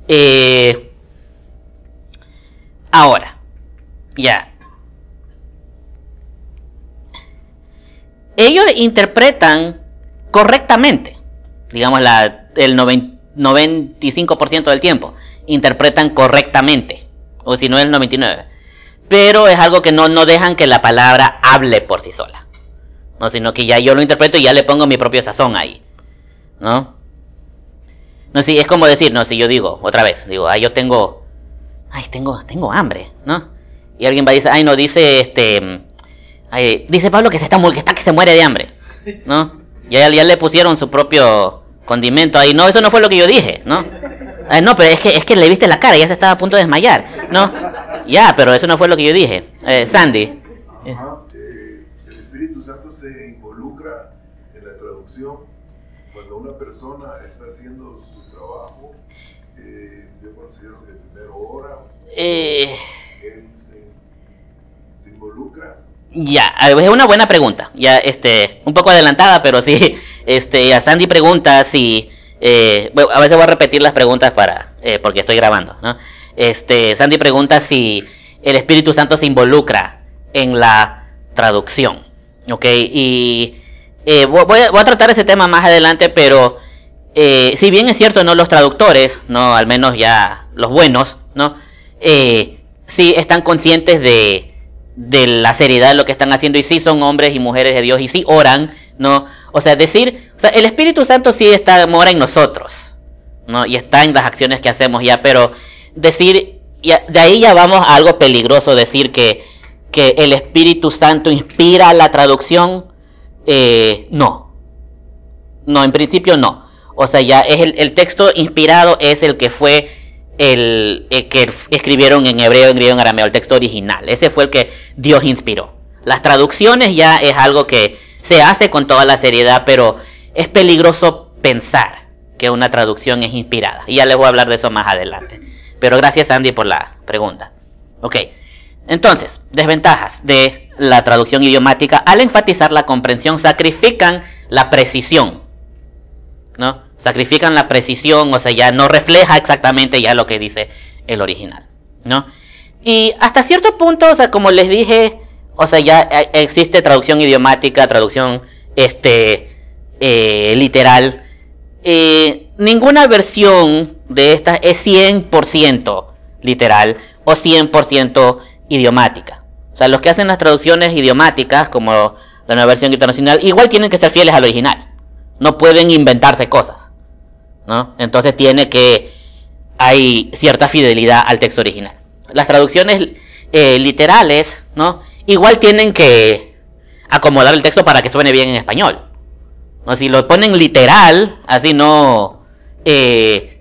Ahora, ya. Ellos interpretan correctamente, digamos el 95% del tiempo, interpretan correctamente, o si no el 99%, pero es algo que no dejan que la palabra hable por sí sola, no, sino que ya yo lo interpreto y ya le pongo mi propio sazón ahí, ¿no? No, si es como decir, no, si yo digo, otra vez, digo, yo tengo hambre, ¿no? Y alguien va a decir, no, dice Pablo que se muere de hambre, ¿no? Ya le pusieron su propio condimento ahí. No, eso no fue lo que yo dije, ¿no? No, pero es que le viste la cara, ya se estaba a punto de desmayar, ¿no? Ya, pero eso no fue lo que yo dije. Sandy. El Espíritu Santo se involucra en la traducción cuando una persona está haciendo su trabajo. Yo considero que primero ora, él se involucra. Ya, es una buena pregunta. Ya, un poco adelantada, pero sí. A Sandy pregunta si. Bueno, a veces voy a repetir las preguntas porque estoy grabando, ¿no? Sandy pregunta si el Espíritu Santo se involucra en la traducción, ¿ok? Y voy a tratar ese tema más adelante, pero si bien es cierto, no los traductores, no, al menos ya los buenos, ¿no? Sí están conscientes de la seriedad de lo que están haciendo, y sí son hombres y mujeres de Dios, y sí oran, ¿no? O sea, el Espíritu Santo sí mora en nosotros, ¿no? Y está en las acciones que hacemos ya, pero de ahí ya vamos a algo peligroso, decir que el Espíritu Santo inspira la traducción. No, en principio no. O sea, ya es el texto inspirado es el que fue el que escribieron en hebreo, en griego, en arameo, el texto original. Ese fue el que Dios inspiró. Las traducciones ya es algo que se hace con toda la seriedad, pero es peligroso pensar que una traducción es inspirada. Y ya les voy a hablar de eso más adelante. Pero gracias, Andy, por la pregunta. Ok, entonces, desventajas de la traducción idiomática. Al enfatizar la comprensión, sacrifican la precisión, ¿no? Sacrifican la precisión, o sea, ya no refleja exactamente ya lo que dice el original, ¿no? Y hasta cierto punto, o sea, como les dije, o sea, ya existe traducción idiomática, traducción literal. Ninguna versión de estas es 100% literal o 100% idiomática. O sea, los que hacen las traducciones idiomáticas, como la nueva versión internacional, igual tienen que ser fieles al original. No pueden inventarse cosas, ¿no? Entonces hay cierta fidelidad al texto original. Las traducciones literales, ¿no? Igual tienen que acomodar el texto para que suene bien en español, ¿no? Si lo ponen literal, así no se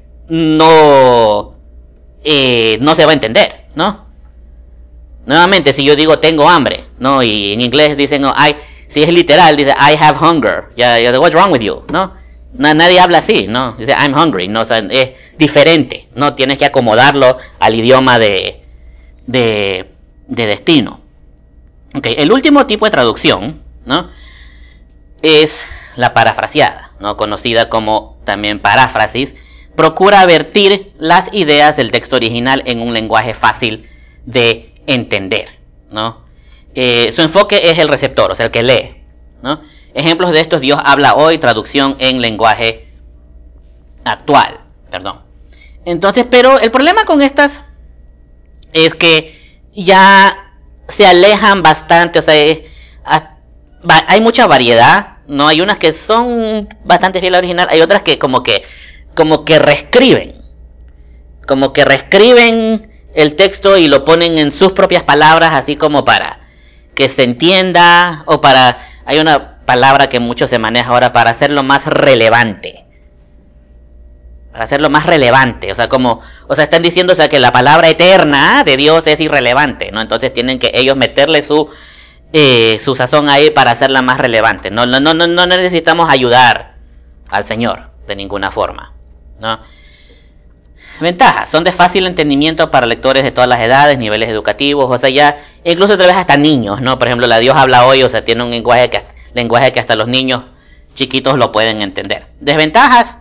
va a entender, ¿no? Nuevamente, si yo digo tengo hambre, ¿no? Y en inglés dicen, si es literal, dice I have hunger. Ya, what's wrong with you, ¿no? Nadie habla así, ¿no? Dice, I'm hungry, ¿no? O sea, es diferente, ¿no? Tienes que acomodarlo al idioma de destino. Okay. El último tipo de traducción, ¿no? Es la parafraseada, ¿no? Conocida como también paráfrasis. Procura vertir las ideas del texto original en un lenguaje fácil de entender, ¿no? Su enfoque es el receptor, o sea, el que lee, ¿no? Ejemplos de estos: Dios habla hoy, traducción en lenguaje actual, perdón. Entonces, pero el problema con estas es que ya se alejan bastante, o sea, hay mucha variedad, ¿no? Hay unas que son bastante fieles al original, hay otras que como que reescriben el texto y lo ponen en sus propias palabras, así como para que se entienda, o hay una palabra que mucho se maneja ahora para hacerlo más relevante. O sea, están diciendo, o sea, que la palabra eterna de Dios es irrelevante, ¿no? Entonces tienen que ellos meterle su sazón ahí para hacerla más relevante. No necesitamos ayudar al Señor de ninguna forma, ¿no? Ventajas: son de fácil entendimiento para lectores de todas las edades, niveles educativos, o sea, ya incluso tal vez hasta niños, ¿no? Por ejemplo, la Dios habla hoy, o sea, tiene un lenguaje que hasta los niños chiquitos lo pueden entender. Desventajas: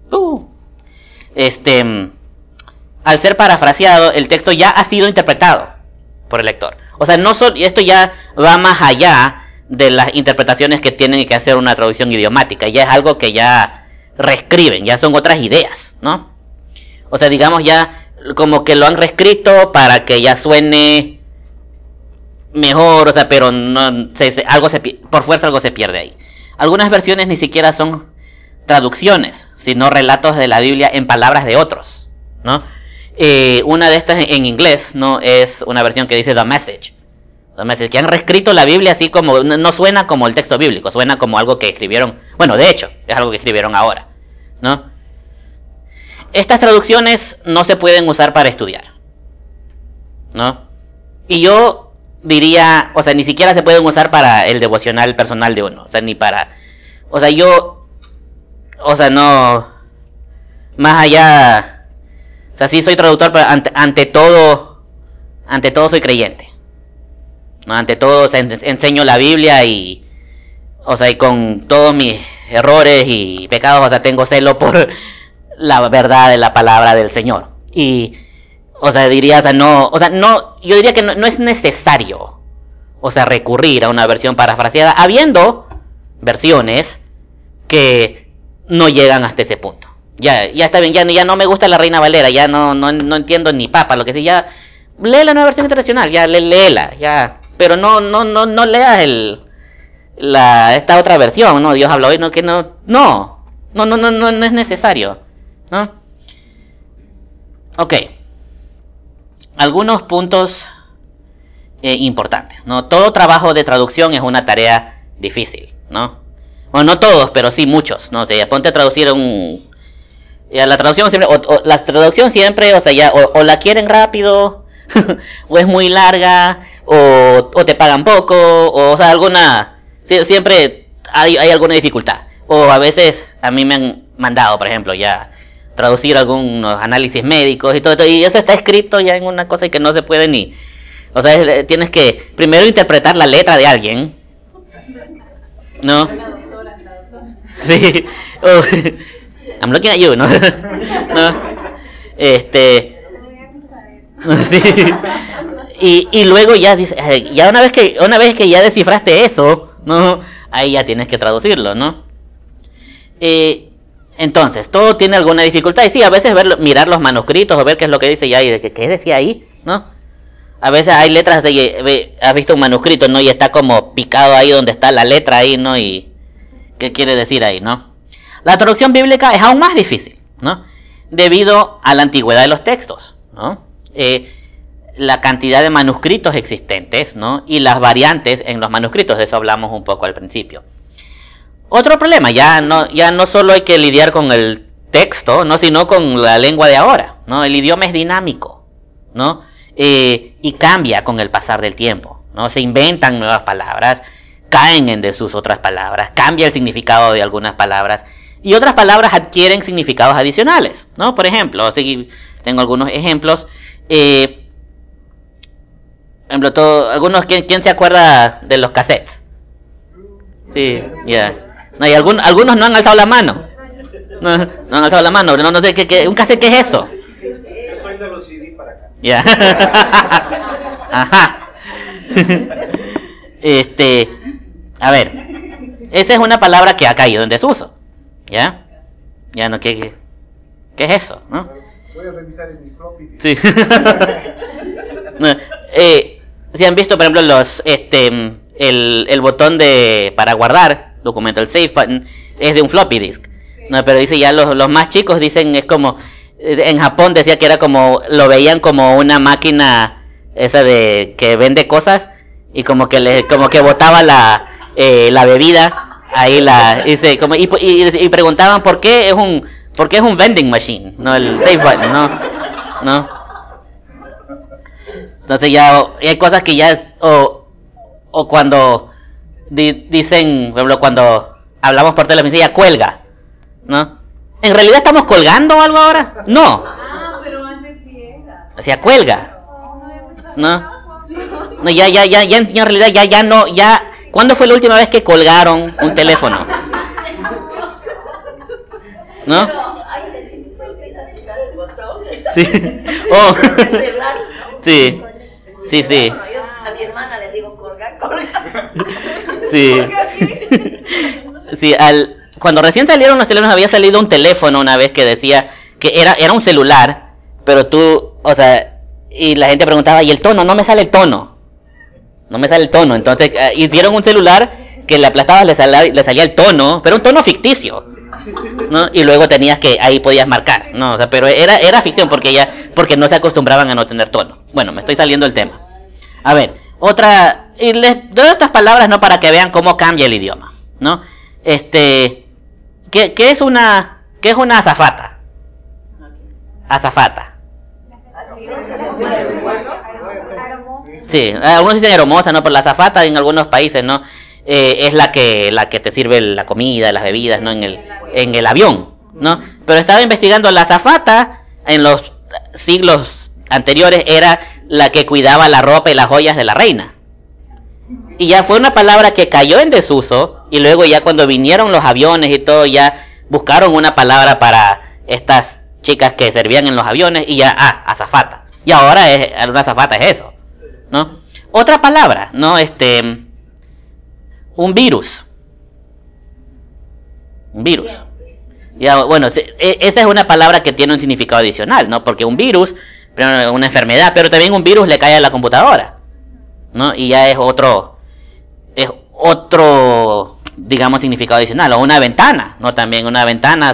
al ser parafraseado, el texto ya ha sido interpretado por el lector. O sea, esto ya va más allá de las interpretaciones que tienen que hacer una traducción idiomática. Ya es algo que ya reescriben, ya son otras ideas, ¿no? O sea, digamos, ya como que lo han reescrito para que ya suene mejor, o sea, pero no, por fuerza algo se pierde ahí. Algunas versiones ni siquiera son traducciones, sino relatos de la Biblia en palabras de otros, ¿no? Una de estas en inglés, ¿no? Es una versión que dice The Message, que han reescrito la Biblia así como, no suena como el texto bíblico, suena como algo que escribieron, bueno, de hecho, es algo que escribieron ahora, ¿no? Estas traducciones no se pueden usar para estudiar, ¿no? Y yo diría, o sea, ni siquiera se pueden usar para el devocional personal de uno, o sea, ni para, o sea, no, más allá, o sea, sí soy traductor, pero ante todo soy creyente, ¿no? Ante todo, o sea, enseño la Biblia y, o sea, y con todos mis errores y pecados, o sea, tengo celo por la verdad de la palabra del Señor. Y, o sea, diría, yo diría que no es necesario, o sea, recurrir a una versión parafraseada, habiendo versiones que no llegan hasta ese punto. Ya está bien, ya no me gusta la Reina Valera, ya no entiendo ni papa, lo que sea, ya lee la nueva versión internacional, ya léela, ya, pero no leas esta otra versión, ¿no? Dios habla hoy, no es necesario, ¿no? Ok. Algunos puntos importantes, ¿no? Todo trabajo de traducción es una tarea difícil, ¿no? Bueno, no todos, pero sí muchos, ¿no? O sea, ponte a traducir la traducción siempre, o sea, ya o la quieren rápido, o es muy larga, o te pagan poco, o sea, siempre hay alguna dificultad. O a veces a mí me han mandado, por ejemplo, ya traducir algunos análisis médicos y todo, y eso está escrito ya en una cosa y que no se puede ni, o sea, tienes que primero interpretar la letra de alguien, ¿no? Sí. I'm looking at you, ¿no? ¿No? Sí. Y luego ya dice, ya una vez que ya descifraste eso, ¿no? Ahí ya tienes que traducirlo, ¿no? Entonces, todo tiene alguna dificultad. Y sí, a veces mirar los manuscritos o ver qué es lo que dice ya y de qué decía ahí, ¿no? A veces hay letras has visto un manuscrito, ¿no? Y está como picado ahí donde está la letra ahí, ¿no? Y qué quiere decir ahí, ¿no? La traducción bíblica es aún más difícil, ¿no? Debido a la antigüedad de los textos, ¿no? La cantidad de manuscritos existentes, ¿no? Y las variantes en los manuscritos, de eso hablamos un poco al principio. Otro problema, ya no solo hay que lidiar con el texto, ¿no? Sino con la lengua de ahora, ¿no? El idioma es dinámico, ¿no? Y cambia con el pasar del tiempo, ¿no? Se inventan nuevas palabras, caen en desuso otras palabras, cambia el significado de algunas palabras. Y otras palabras adquieren significados adicionales, ¿no? Por ejemplo, aquí tengo algunos ejemplos. ¿Quién se acuerda de los cassettes? Sí, ya. No, y algunos no han alzado la mano. No han alzado la mano. No sé, ¿un cassette qué es eso? Yo soy de los CD para acá. Ya. Ajá. A ver. Esa es una palabra que ha caído en desuso. ¿Ya? Ya no, ¿qué es eso? ¿No? Voy a revisar en mi floppy. Sí. No, si han visto, por ejemplo, el botón para guardar documento, el save button, es de un floppy disk. No, pero dice ya los más chicos dicen es como, en Japón decía que era como, lo veían como una máquina esa de que vende cosas y como que botaba la bebida ahí y preguntaban por qué es un vending machine, no el save button, no. Entonces ya hay cosas que ya o cuando dicen, por ejemplo, cuando hablamos por teléfono, ya cuelga, ¿no? ¿En realidad estamos colgando algo ahora? No. Pero antes sí era. O sea, cuelga. ¿No? No, ya en realidad ya no, ¿cuándo fue la última vez que colgaron un teléfono? ¿No? Sí. Oh. Sí. Sí. A mi hermana le digo colga. Sí. Sí, cuando recién salieron los teléfonos había salido un teléfono una vez que decía que era un celular, pero y la gente preguntaba, ¿y el tono? No me sale el tono. Entonces hicieron un celular que le aplastabas, le salía el tono, pero un tono ficticio, ¿no? Y luego ahí podías marcar, ¿no? Pero era ficción porque no se acostumbraban a no tener tono. Bueno, me estoy saliendo del tema. A ver, y les doy estas palabras, ¿no? Para que vean cómo cambia el idioma, ¿no? ¿Qué es una azafata? Azafata. Sí, algunos dicen hermosa, ¿no? Pero la azafata en algunos países, ¿no? Es la que te sirve la comida, las bebidas, ¿no? En el avión, ¿no? Pero estaba investigando, la azafata en los siglos anteriores era la que cuidaba la ropa y las joyas de la reina. Y ya fue una palabra que cayó en desuso, y luego ya cuando vinieron los aviones y todo, ya buscaron una palabra para estas chicas que servían en los aviones, y ya, azafata. Y ahora una azafata es eso, ¿no? Otra palabra, ¿no? Un virus. Un virus. Ya, bueno, esa es una palabra que tiene un significado adicional, ¿no? Porque un virus, primero, una enfermedad, pero también un virus le cae a la computadora, ¿no? Y ya es otro, digamos, significado adicional. O una ventana, ¿no? También una ventana,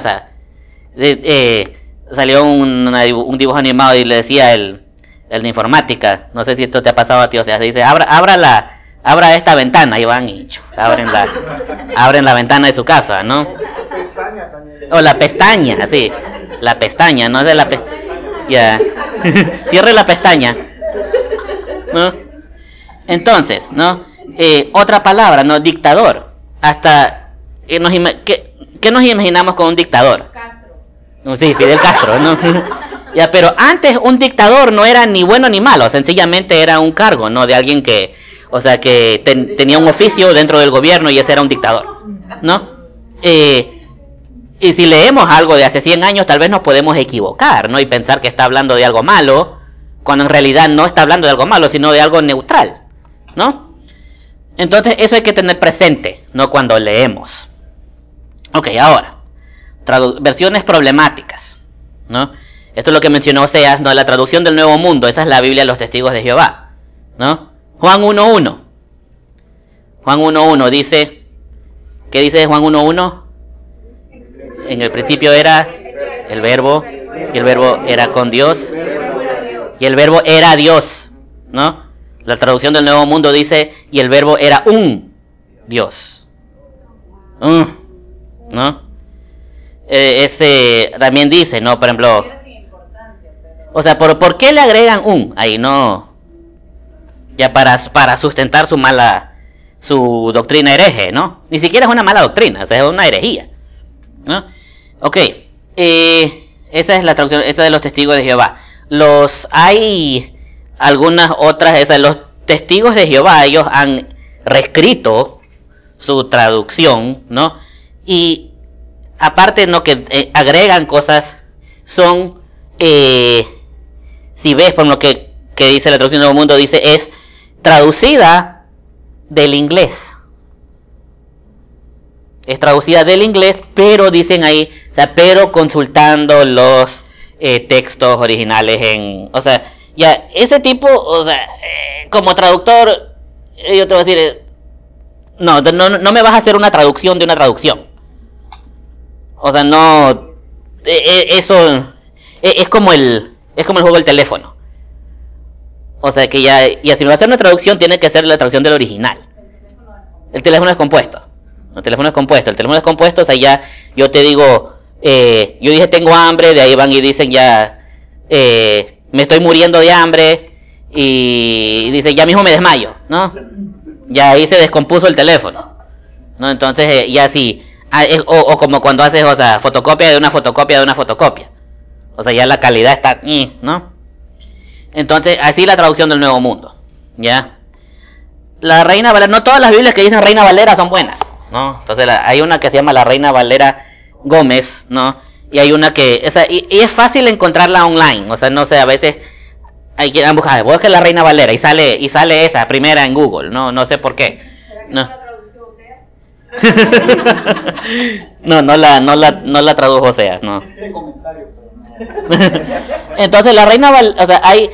salió un dibujo animado y le decía el de informática, no sé si esto te ha pasado a ti, o sea, se dice, abra esta ventana, y van y abren la ventana de su casa, ¿no? O la pestaña, sí, la pestaña, no es de ya. Cierre la pestaña, ¿no? Entonces, ¿no? Otra palabra, ¿no? Dictador. ¿Qué nos imaginamos con un dictador? Castro. Sí, Fidel Castro, ¿no? Ya, pero antes un dictador no era ni bueno ni malo, sencillamente era un cargo, ¿no? De alguien que tenía un oficio dentro del gobierno, y ese era un dictador, ¿no? Y si leemos algo de hace 100 años, tal vez nos podemos equivocar, ¿no? Y pensar que está hablando de algo malo, cuando en realidad no está hablando de algo malo, sino de algo neutral, ¿no? Entonces eso hay que tener presente, ¿no? Cuando leemos. Ok, ahora, versiones problemáticas, ¿no? Esto es lo que mencionó Oseas, ¿no? La traducción del Nuevo Mundo, esa es la Biblia de los Testigos de Jehová, ¿no? Juan 1.1. Juan 1.1 dice, ¿qué dice Juan 1.1? En el principio era el verbo, y el verbo era con Dios, y el verbo era Dios, ¿no? La traducción del Nuevo Mundo dice, y el verbo era un Dios, ¿no? Ese también dice, ¿no? Por ejemplo, o sea, ¿por qué le agregan un? Ahí no, ya para sustentar su doctrina hereje, ¿no? Ni siquiera es una mala doctrina, o sea, es una herejía, ¿no? Ok, esa es la traducción, esa de los testigos de Jehová. Hay algunas otras, los testigos de Jehová, ellos han reescrito su traducción, ¿no? Y aparte, ¿no? Que agregan cosas, son, si ves por lo que dice la traducción de Nuevo Mundo, dice, es traducida del inglés. Es traducida del inglés, pero dicen ahí, o sea, pero consultando los textos originales o sea, ya, ese tipo, o sea, como traductor, yo te voy a decir, no me vas a hacer una traducción de una traducción. O sea, no, eso es como el juego del teléfono. O sea, que ya si me va a hacer una traducción, tiene que ser la traducción del original. El teléfono es compuesto. El teléfono es compuesto, o sea, ya yo te digo, yo dije tengo hambre, de ahí van y dicen ya, me estoy muriendo de hambre, y dicen ya mismo me desmayo, ¿no? Ya ahí se descompuso el teléfono, ¿no? Entonces, ya sí, o como cuando haces, o sea, fotocopia de una fotocopia de una fotocopia, o sea, ya la calidad está, ¿no? Entonces, así la traducción del Nuevo Mundo, ¿ya? La Reina Valera, no todas las Biblias que dicen Reina Valera son buenas, ¿no? Entonces hay una que se llama la Reina Valera Gómez, ¿no? Y hay una que, o sea, y es fácil encontrarla online, o sea, no sé, a veces hay que buscar, busca la Reina Valera y sale esa primera en Google, no sé por qué. ¿Será que No. no la tradució Oseas? no la tradujo Oseas, no. Ese comentario, pero no. Entonces la Reina Valera, o sea, hay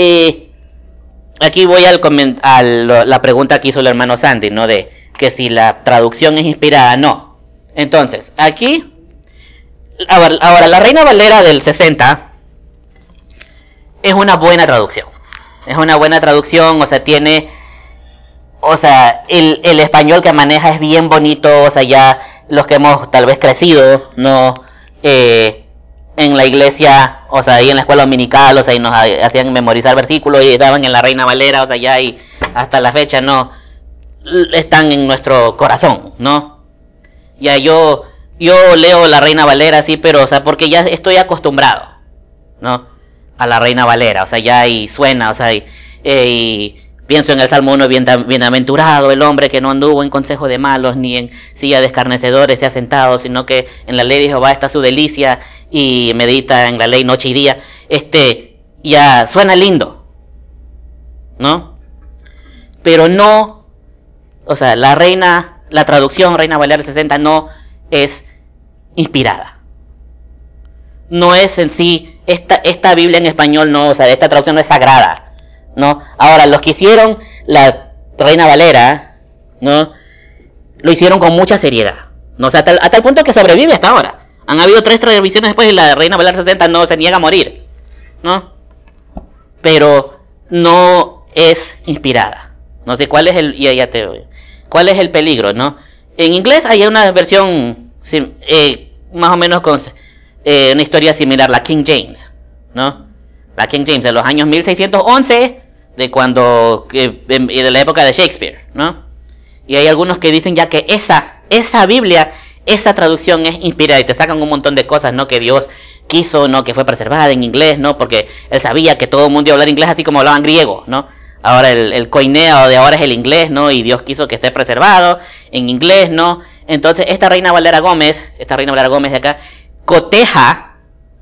aquí voy a la pregunta que hizo el hermano Sandy, ¿no? De que si la traducción es inspirada, no. Entonces, aquí, ahora la Reina Valera del 60 es una buena traducción. Es una buena traducción, o sea, tiene, o sea, el español que maneja es bien bonito, o sea, ya los que hemos tal vez crecido, ¿no? En la iglesia, o sea, ahí en la escuela dominical, o sea, y nos hacían memorizar versículos y estaban en la Reina Valera, o sea, ya y hasta la fecha, ¿no? Están en nuestro corazón, ¿no? Ya yo leo la Reina Valera, sí, pero, o sea, porque ya estoy acostumbrado, ¿no? A la Reina Valera, o sea, ya y suena, o sea, y pienso en el Salmo 1, bienaventurado el hombre que no anduvo en consejo de malos, ni en silla de escarnecedores se ha sentado, sino que en la ley de Jehová está su delicia, y medita en la ley noche y día. Ya suena lindo, ¿no? Pero no, o sea, la traducción Reina Valera 60 no es inspirada. No es en sí, esta Biblia en español no, o sea, esta traducción no es sagrada, ¿no? Ahora, los que hicieron la Reina Valera, ¿no? Lo hicieron con mucha seriedad, ¿no? O sea, hasta el punto que sobrevive hasta ahora. Han habido 3 revisiones después y la Reina Valera 60 no se niega a morir, ¿no? Pero no es inspirada. No sé cuál es cuál es el peligro, ¿no? En inglés hay una versión más o menos con una historia similar, la King James, ¿no? La King James de los años 1611, de la época de Shakespeare, ¿no? Y hay algunos que dicen ya que esa Biblia, esa traducción es inspirada, y te sacan un montón de cosas, ¿no? Que Dios quiso, ¿no? Que fue preservada en inglés, ¿no? Porque él sabía que todo el mundo iba a hablar inglés así como hablaban griego, ¿no? Ahora el koineo de ahora es el inglés, ¿no? Y Dios quiso que esté preservado en inglés, ¿no? Entonces esta Reina Valera Gómez de acá, coteja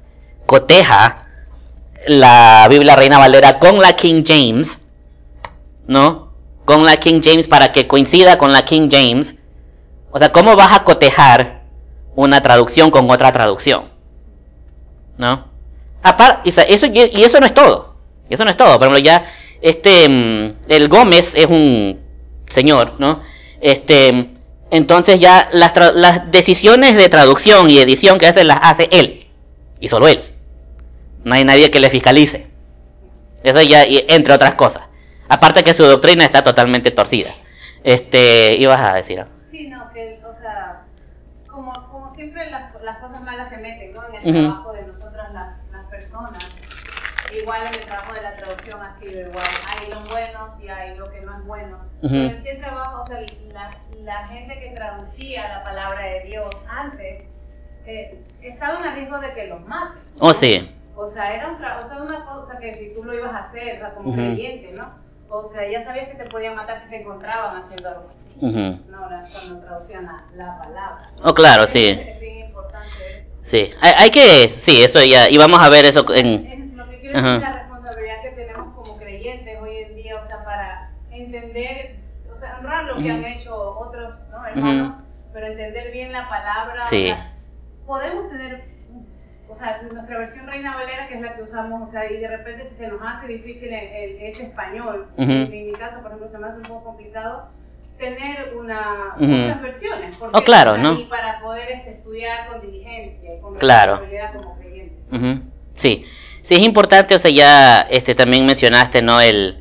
la Biblia Reina Valera con la King James, ¿no? Con la King James para que coincida con la King James. O sea, ¿cómo vas a cotejar una traducción con otra traducción? ¿No? Y eso no es todo. Eso no es todo. Por ejemplo, ya el Gómez es un señor, ¿no? Entonces ya las decisiones de traducción y edición que hace las hace él. Y solo él. No hay nadie que le fiscalice. Eso ya, entre otras cosas. Aparte que su doctrina está totalmente torcida. Ibas a decir algo. Sí, no, que, o sea, como siempre las cosas malas se meten, ¿no? En el trabajo de nosotras las personas. Igual en el trabajo de la traducción ha sido igual. Hay los buenos y hay lo que no es bueno. Pero sí el trabajo, o sea, la gente que traducía la palabra de Dios antes, estaban a riesgo de que los maten. Oh, sí. O sea, era una cosa que si tú lo ibas a hacer, o sea, como creyente, ¿no? O sea, ya sabías que te podían matar si te encontraban haciendo algo así. No, cuando traducían la palabra. Oh, claro, sí. Es bien importante eso. Sí, hay que, sí, eso ya, y vamos a ver eso en... Lo que quiero decir es la responsabilidad que tenemos como creyentes hoy en día, o sea, para entender, o sea, honrar lo que han hecho otros, ¿no? Hermanos, pero entender bien la palabra. Sí. O sea, podemos tener, o sea, nuestra versión Reina Valera, que es la que usamos, o sea, y de repente si se nos hace difícil ese español, en mi caso, por ejemplo, se me hace un poco complicado tener otras versiones, porque, claro, ¿no? Y para poder estudiar con diligencia y con claro. responsabilidad como creyente. Sí, sí es importante, o sea, ya también mencionaste, ¿no?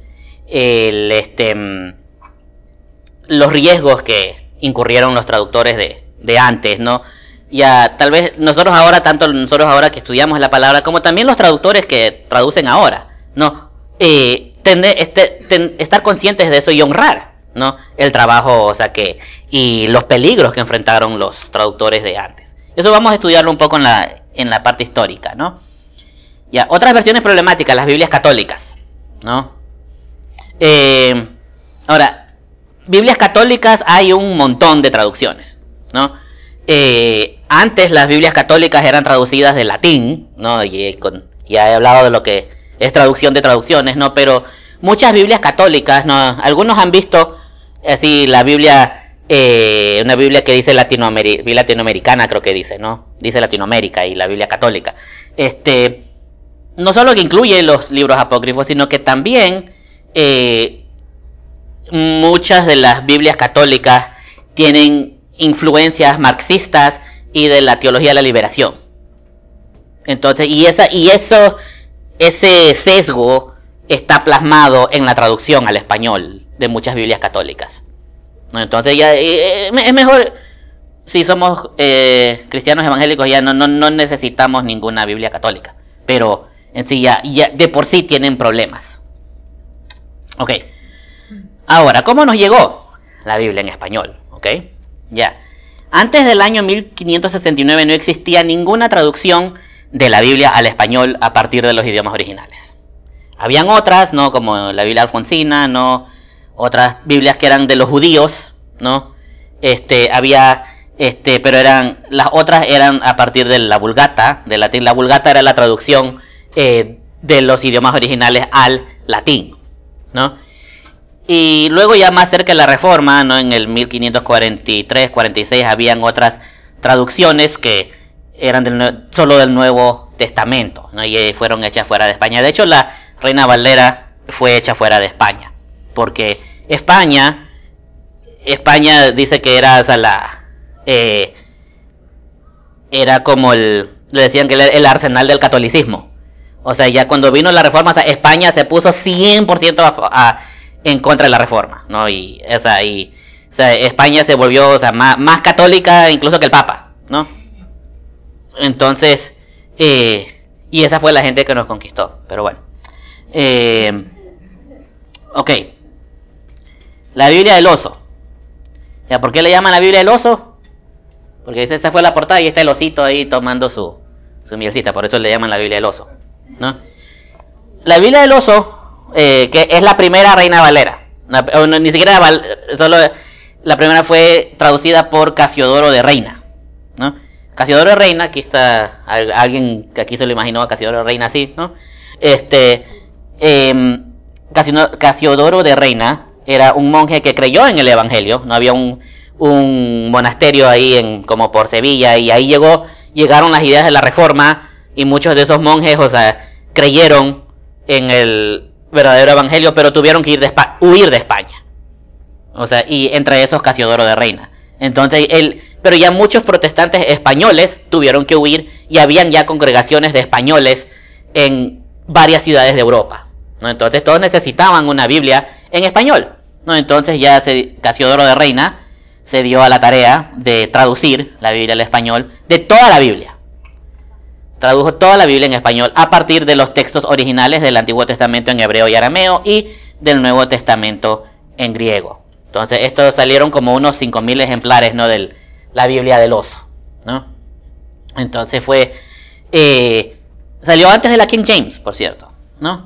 Los riesgos que incurrieron los traductores de antes, ¿no? Ya tal vez nosotros ahora, tanto nosotros ahora que estudiamos la palabra, como también los traductores que traducen ahora, ¿no? Estar conscientes de eso y honrar, ¿no? El trabajo, o sea, y los peligros que enfrentaron los traductores de antes. Eso vamos a estudiarlo un poco en la parte histórica, ¿no? Ya, otras versiones problemáticas, las Biblias católicas, ¿no? Ahora, Biblias católicas hay un montón de traducciones, ¿no? Antes las Biblias católicas eran traducidas del latín, ¿no? Ya he hablado de lo que es traducción de traducciones, ¿no? Pero muchas Biblias católicas, ¿no? Algunos han visto así la Biblia, una Biblia que dice latinoamericana, creo que dice, ¿no? Dice Latinoamérica y la Biblia católica. No solo que incluye los libros apócrifos, sino que también muchas de las Biblias católicas tienen influencias marxistas y de la teología de la liberación. Entonces, ese sesgo está plasmado en la traducción al español de muchas Biblias católicas. Entonces ya es mejor, si somos cristianos evangélicos, ya no necesitamos ninguna Biblia católica, pero en sí ya de por sí tienen problemas. Ok, ahora, ¿cómo nos llegó la Biblia en español? Ok, ya. Antes del año 1569 no existía ninguna traducción de la Biblia al español a partir de los idiomas originales. Habían otras, ¿no? Como la Biblia alfonsina, ¿no? Otras Biblias que eran de los judíos, ¿no? Pero las otras eran a partir de la Vulgata, del latín. La Vulgata era la traducción de los idiomas originales al latín, ¿no? Y luego ya más cerca de la Reforma, ¿no? En el 1543-46 habían otras traducciones que eran solo del Nuevo Testamento, ¿no? Y fueron hechas fuera de España. De hecho, la Reina Valera fue hecha fuera de España, porque España dice que era, o sea, era como le decían que el arsenal del catolicismo. O sea, ya cuando vino la Reforma, o sea, España se puso 100% en contra de la Reforma, ¿no? O sea, España se volvió, o sea, más católica incluso que el Papa, ¿no? Entonces, y esa fue la gente que nos conquistó, pero bueno. Ok. La Biblia del oso. ¿Ya por qué le llaman la Biblia del oso? Porque esa fue la portada y está el osito ahí tomando su mielcita, por eso le llaman la Biblia del oso, ¿no? La Biblia del oso, que es la primera Reina Valera, ni siquiera solo la primera fue traducida por Casiodoro de Reina, ¿no? Casiodoro de Reina, aquí está alguien que aquí se lo imaginó a Casiodoro de Reina así, ¿no? Casiodoro de Reina era un monje que creyó en el Evangelio, no había un monasterio ahí como por Sevilla, y ahí llegaron las ideas de la Reforma, y muchos de esos monjes, o sea, creyeron en el verdadero Evangelio, pero tuvieron que huir de España. O sea, y entre esos Casiodoro de Reina. Entonces, pero ya muchos protestantes españoles tuvieron que huir, y habían ya congregaciones de españoles en varias ciudades de Europa, ¿no? Entonces todos necesitaban una Biblia en español, ¿no? Entonces ya Casiodoro de Reina se dio a la tarea de traducir la Biblia al español, de toda la Biblia. Tradujo toda la Biblia en español a partir de los textos originales del Antiguo Testamento en hebreo y arameo y del Nuevo Testamento en griego. Entonces estos salieron como unos 5.000 ejemplares, ¿no? De la Biblia del oso, ¿no? Entonces salió antes de la King James, por cierto, ¿no?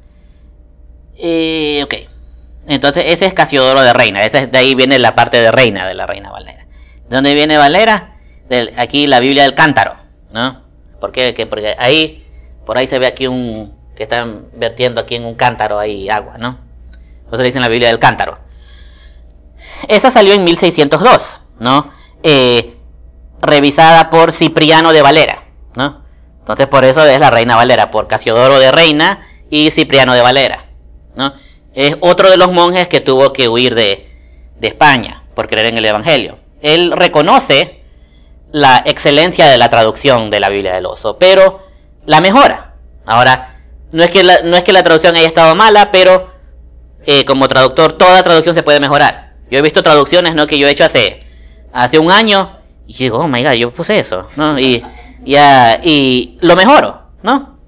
Ok. Entonces ese es Casiodoro de Reina. De ahí viene la parte de Reina de la Reina Valera. ¿De dónde viene Valera? Aquí la Biblia del Cántaro, ¿no? ¿Por qué? Porque por ahí se ve aquí que están vertiendo aquí en un cántaro ahí agua, ¿no? Entonces le dicen la Biblia del Cántaro. Esa salió en 1602, ¿no? Revisada por Cipriano de Valera, ¿no? Entonces por eso es la Reina Valera, por Casiodoro de Reina y Cipriano de Valera, ¿no? Es otro de los monjes que tuvo que huir de España por creer en el Evangelio. Él reconoce la excelencia de la traducción de la Biblia del Oso, pero la mejora. Ahora, no es que la traducción haya estado mala, pero como traductor, toda traducción se puede mejorar. Yo he visto traducciones, ¿no?, que yo he hecho hace un año y digo, oh my god, yo puse eso, ¿no? Y lo mejoro, ¿no?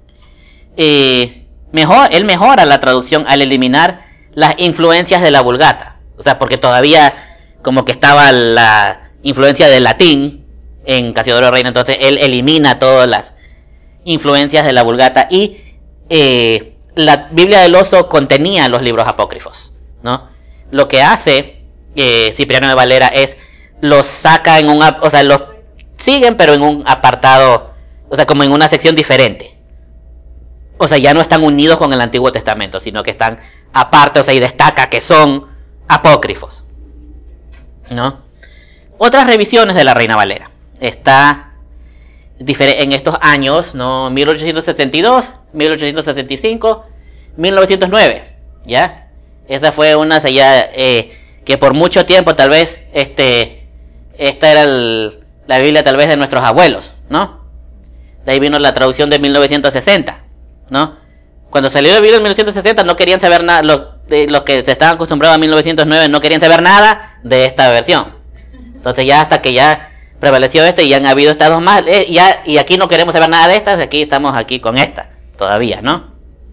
Él mejora la traducción al eliminar las influencias de la Vulgata. O sea, porque todavía como que estaba la influencia del latín en Casiodoro de Reina, entonces él elimina todas las influencias de la Vulgata y la Biblia del Oso contenía los libros apócrifos, ¿no? Lo que hace Cipriano de Valera es los saca los siguen pero en un apartado, o sea, como en una sección diferente. O sea, ya no están unidos con el Antiguo Testamento, sino que están aparte, o sea, y destaca que son apócrifos, ¿no? Otras revisiones de la Reina Valera. Está en estos años, ¿no? 1862, 1865, 1909, ¿ya? Esa fue una que por mucho tiempo tal vez esta era la Biblia tal vez de nuestros abuelos, ¿no? De ahí vino la traducción de 1960, ¿no? Cuando salió la Biblia en 1960 no querían saber nada, los que se estaban acostumbrados a 1909 no querían saber nada de esta versión. Entonces ya hasta que ya prevaleció y ya han habido estas dos más, y aquí no queremos saber nada de estas, aquí estamos aquí con esta, todavía, ¿no?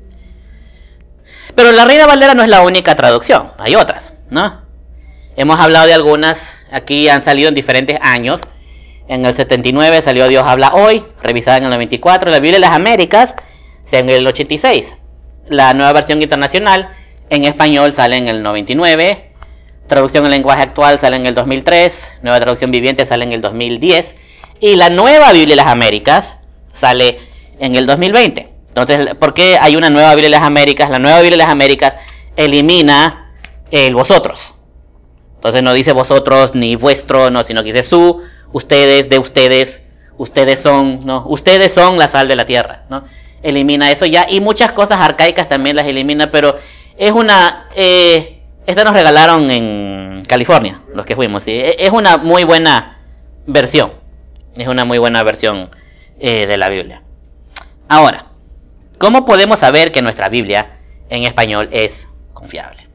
Pero la Reina Valera no es la única traducción, hay otras, ¿no? Hemos hablado de algunas, aquí han salido en diferentes años. En el 79 salió Dios habla hoy, revisada en el 94, la Biblia de las Américas, en el 86. La nueva versión internacional en español sale en el 99. Traducción en lenguaje actual sale en el 2003, nueva traducción viviente sale en el 2010 y la nueva Biblia de las Américas sale en el 2020. Entonces, ¿por qué hay una nueva Biblia de las Américas? La nueva Biblia de las Américas elimina el vosotros. Entonces no dice vosotros ni vuestro, no, sino que dice su, ustedes, de ustedes son, ¿no? Ustedes son la sal de la tierra, ¿no? Elimina eso ya y muchas cosas arcaicas también las elimina, pero es una... esta nos regalaron en California, los que fuimos, ¿sí? Es una muy buena versión. Es una muy buena versión de la Biblia. Ahora, ¿cómo podemos saber que nuestra Biblia en español es confiable?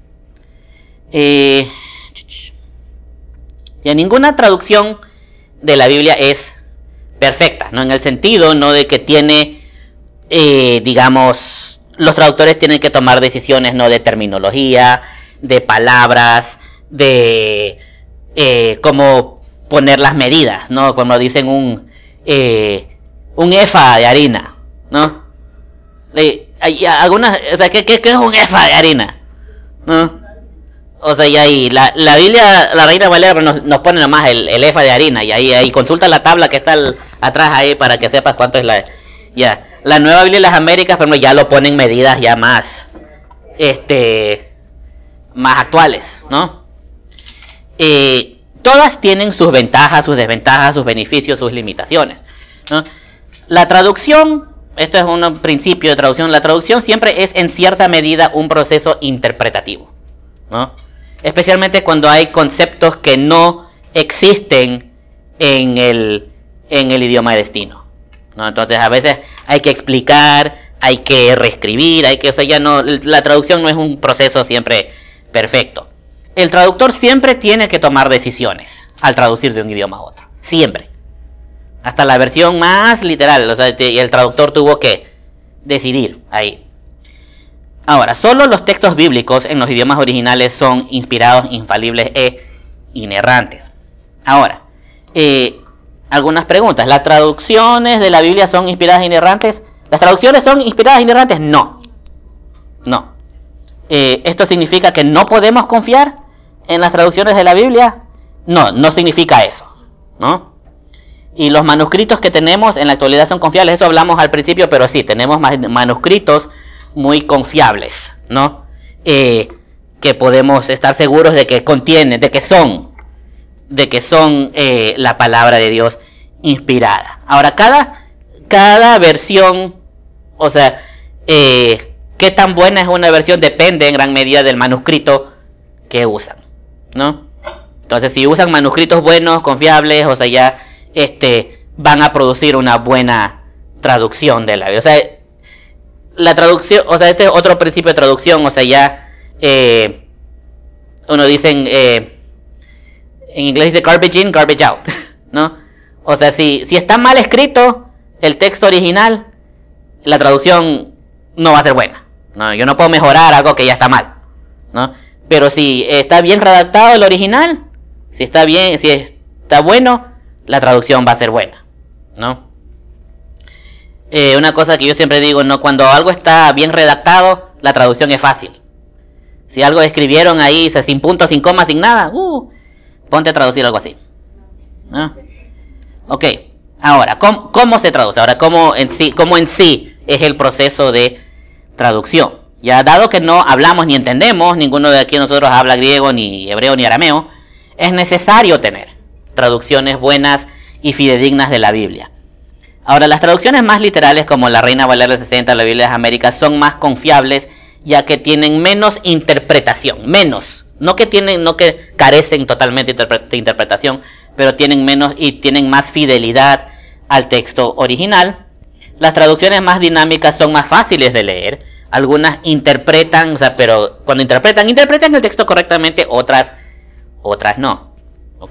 Ya ninguna traducción de la Biblia es perfecta, ¿no? En el sentido, no de que tiene, digamos, los traductores tienen que tomar decisiones, no de terminología, de palabras, de cómo poner las medidas, ¿no? Cuando dicen un efa de harina, ¿no? Hay algunas, o sea, ¿qué es un efa de harina? ¿No? O sea, y ahí la Biblia, la Reina Valera nos pone nomás el efa de harina y ahí consulta la tabla que está atrás ahí para que sepas cuánto es la nueva Biblia de las Américas, pero ya lo ponen medidas ya más actuales, ¿no? Todas tienen sus ventajas, sus desventajas, sus beneficios, sus limitaciones, ¿no? La traducción, esto es un principio de traducción, la traducción siempre es en cierta medida un proceso interpretativo, ¿no? Especialmente cuando hay conceptos que no existen en el idioma de destino, ¿no? Entonces a veces hay que explicar, hay que reescribir, o sea, ya no, la traducción no es un proceso siempre perfecto. El traductor siempre tiene que tomar decisiones al traducir de un idioma a otro, siempre. Hasta la versión más literal, o sea, el traductor tuvo que decidir ahí. Ahora, solo los textos bíblicos en los idiomas originales son inspirados, infalibles e inerrantes. Ahora, algunas preguntas. ¿Las traducciones de la Biblia son inspiradas e inerrantes? ¿Las traducciones son inspiradas e inerrantes? No. No. ¿Esto significa que no podemos confiar en las traducciones de la Biblia? No, no significa eso, ¿no? Y los manuscritos que tenemos en la actualidad son confiables. Eso hablamos al principio, pero sí, tenemos manuscritos muy confiables, ¿no? Que podemos estar seguros de que contienen, de que son la palabra de Dios inspirada. Ahora, cada versión, o sea, qué tan buena es una versión depende en gran medida del manuscrito que usan, ¿no? Entonces, si usan manuscritos buenos, confiables, o sea, ya van a producir una buena traducción de la Biblia. O sea, la traducción, o sea, este es otro principio de traducción, o sea, ya uno dice en inglés dice garbage in, garbage out, ¿no? O sea, si está mal escrito el texto original, la traducción no va a ser buena, ¿no? Yo no puedo mejorar algo que ya está mal, ¿no? Pero si está bien redactado el original, si está bueno, la traducción va a ser buena, ¿no? Una cosa que yo siempre digo, ¿no? Cuando algo está bien redactado, la traducción es fácil. Si algo escribieron ahí sin puntos, sin comas, sin nada, ponte a traducir algo así, ¿no? Ok, ahora, ¿cómo se traduce? Ahora, ¿cómo en sí es el proceso de traducción? Ya dado que no hablamos ni entendemos, ninguno de aquí nosotros habla griego, ni hebreo, ni arameo, es necesario tener traducciones buenas y fidedignas de la Biblia. Ahora, las traducciones más literales, como la Reina Valera del 60, la Biblia de las Américas, son más confiables, ya que tienen menos interpretación, no que carecen totalmente de interpretación, pero tienen menos y tienen más fidelidad al texto original. Las traducciones más dinámicas son más fáciles de leer. Algunas interpretan, o sea, pero cuando interpretan el texto correctamente, otras no. ¿Ok?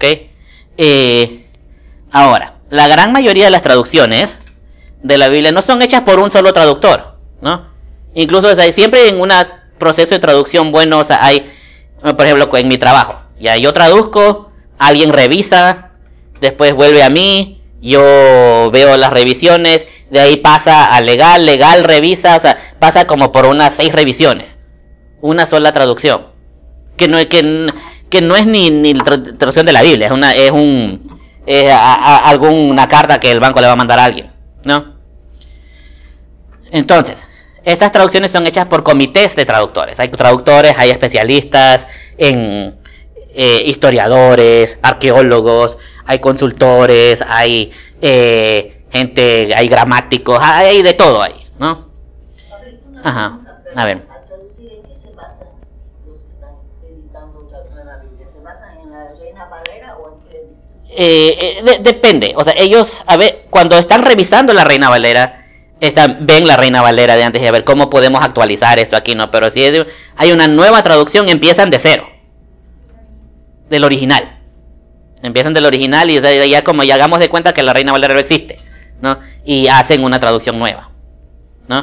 Ahora, la gran mayoría de las traducciones de la Biblia no son hechas por un solo traductor, ¿no? Incluso, o sea, siempre en un proceso de traducción bueno, o sea, hay, por ejemplo, en mi trabajo, ya yo traduzco, alguien revisa, después vuelve a mí, yo veo las revisiones, de ahí pasa a legal revisa, o sea, pasa como por unas 6 revisiones, una sola traducción, que no es ni la traducción de la Biblia, es alguna carta que el banco le va a mandar a alguien, ¿no? Entonces, estas traducciones son hechas por comités de traductores. Hay traductores, hay especialistas en historiadores, arqueólogos, hay consultores, hay gente, hay gramáticos, hay de todo ahí, ¿no? Ajá, a ver. Al traducir, ¿en qué se basan los que están editando la Biblia? ¿Se basan en la Reina Valera o en qué edición? Depende, o sea, ellos, a ver, cuando están revisando la Reina Valera, ven la Reina Valera de antes y a ver cómo podemos actualizar esto aquí, ¿no? Pero si hay una nueva traducción, empiezan de cero, del original. Empiezan del original y, o sea, ya como ya hagamos de cuenta que la Reina Valera no existe, ¿no? Y hacen una traducción nueva, ¿no?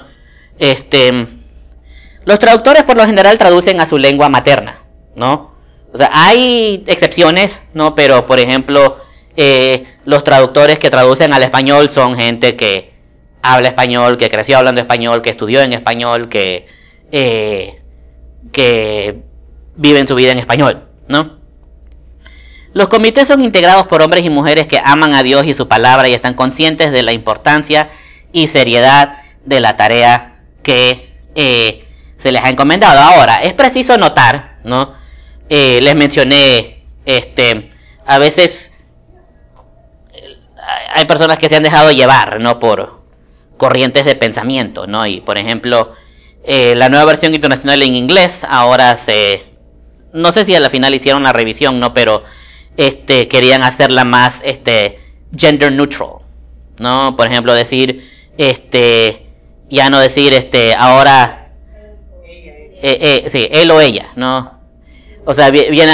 Los traductores por lo general traducen a su lengua materna, ¿no? O sea, hay excepciones, ¿no? Pero, por ejemplo, los traductores que traducen al español son gente que habla español, que creció hablando español, que estudió en español, que viven su vida en español, ¿no? Los comités son integrados por hombres y mujeres que aman a Dios y su palabra y están conscientes de la importancia y seriedad de la tarea que se les ha encomendado. Ahora, es preciso notar, ¿no? Les mencioné, a veces hay personas que se han dejado llevar, ¿no? Por corrientes de pensamiento, ¿no? Y por ejemplo, la nueva versión internacional en inglés ahora no sé si a la final hicieron la revisión, ¿no? Pero querían hacerla más gender neutral, ¿no? Por ejemplo, decir ya no decir ahora sí, él o ella, ¿no? O sea,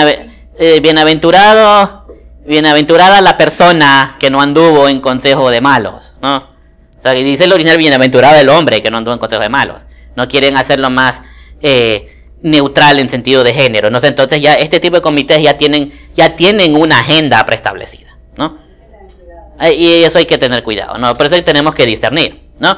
bienaventurada la persona que no anduvo en consejo de malos, ¿no? O sea, dice el original, bienaventurado el hombre que no anduvo en consejo de malos. No quieren hacerlo más neutral en sentido de género, ¿no? Entonces ya este tipo de comités ya tienen una agenda preestablecida, ¿no? Y eso hay que tener cuidado, ¿no? Por eso tenemos que discernir, ¿no?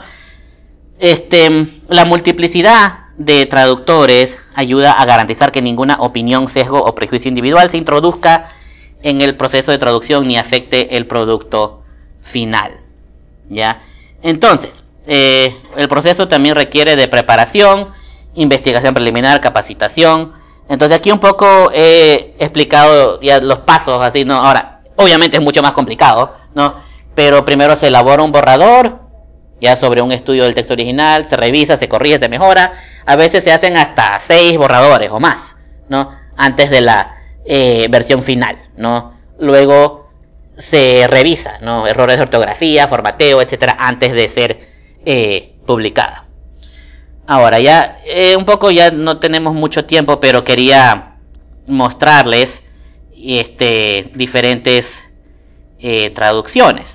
La multiplicidad de traductores ayuda a garantizar que ninguna opinión, sesgo o prejuicio individual se introduzca en el proceso de traducción ni afecte el producto final, ¿ya? Entonces, el proceso también requiere de preparación, investigación preliminar, capacitación. Entonces aquí un poco he explicado ya los pasos así, ¿no? Ahora, obviamente es mucho más complicado, ¿no? Pero primero se elabora un borrador, ya sobre un estudio del texto original, se revisa, se corrige, se mejora. A veces se hacen hasta 6 borradores o más, ¿no? Antes de la versión final, ¿no? Luego se revisa, ¿no? Errores de ortografía, formateo, etcétera, antes de ser publicada. Ahora ya un poco ya no tenemos mucho tiempo, pero quería mostrarles diferentes traducciones.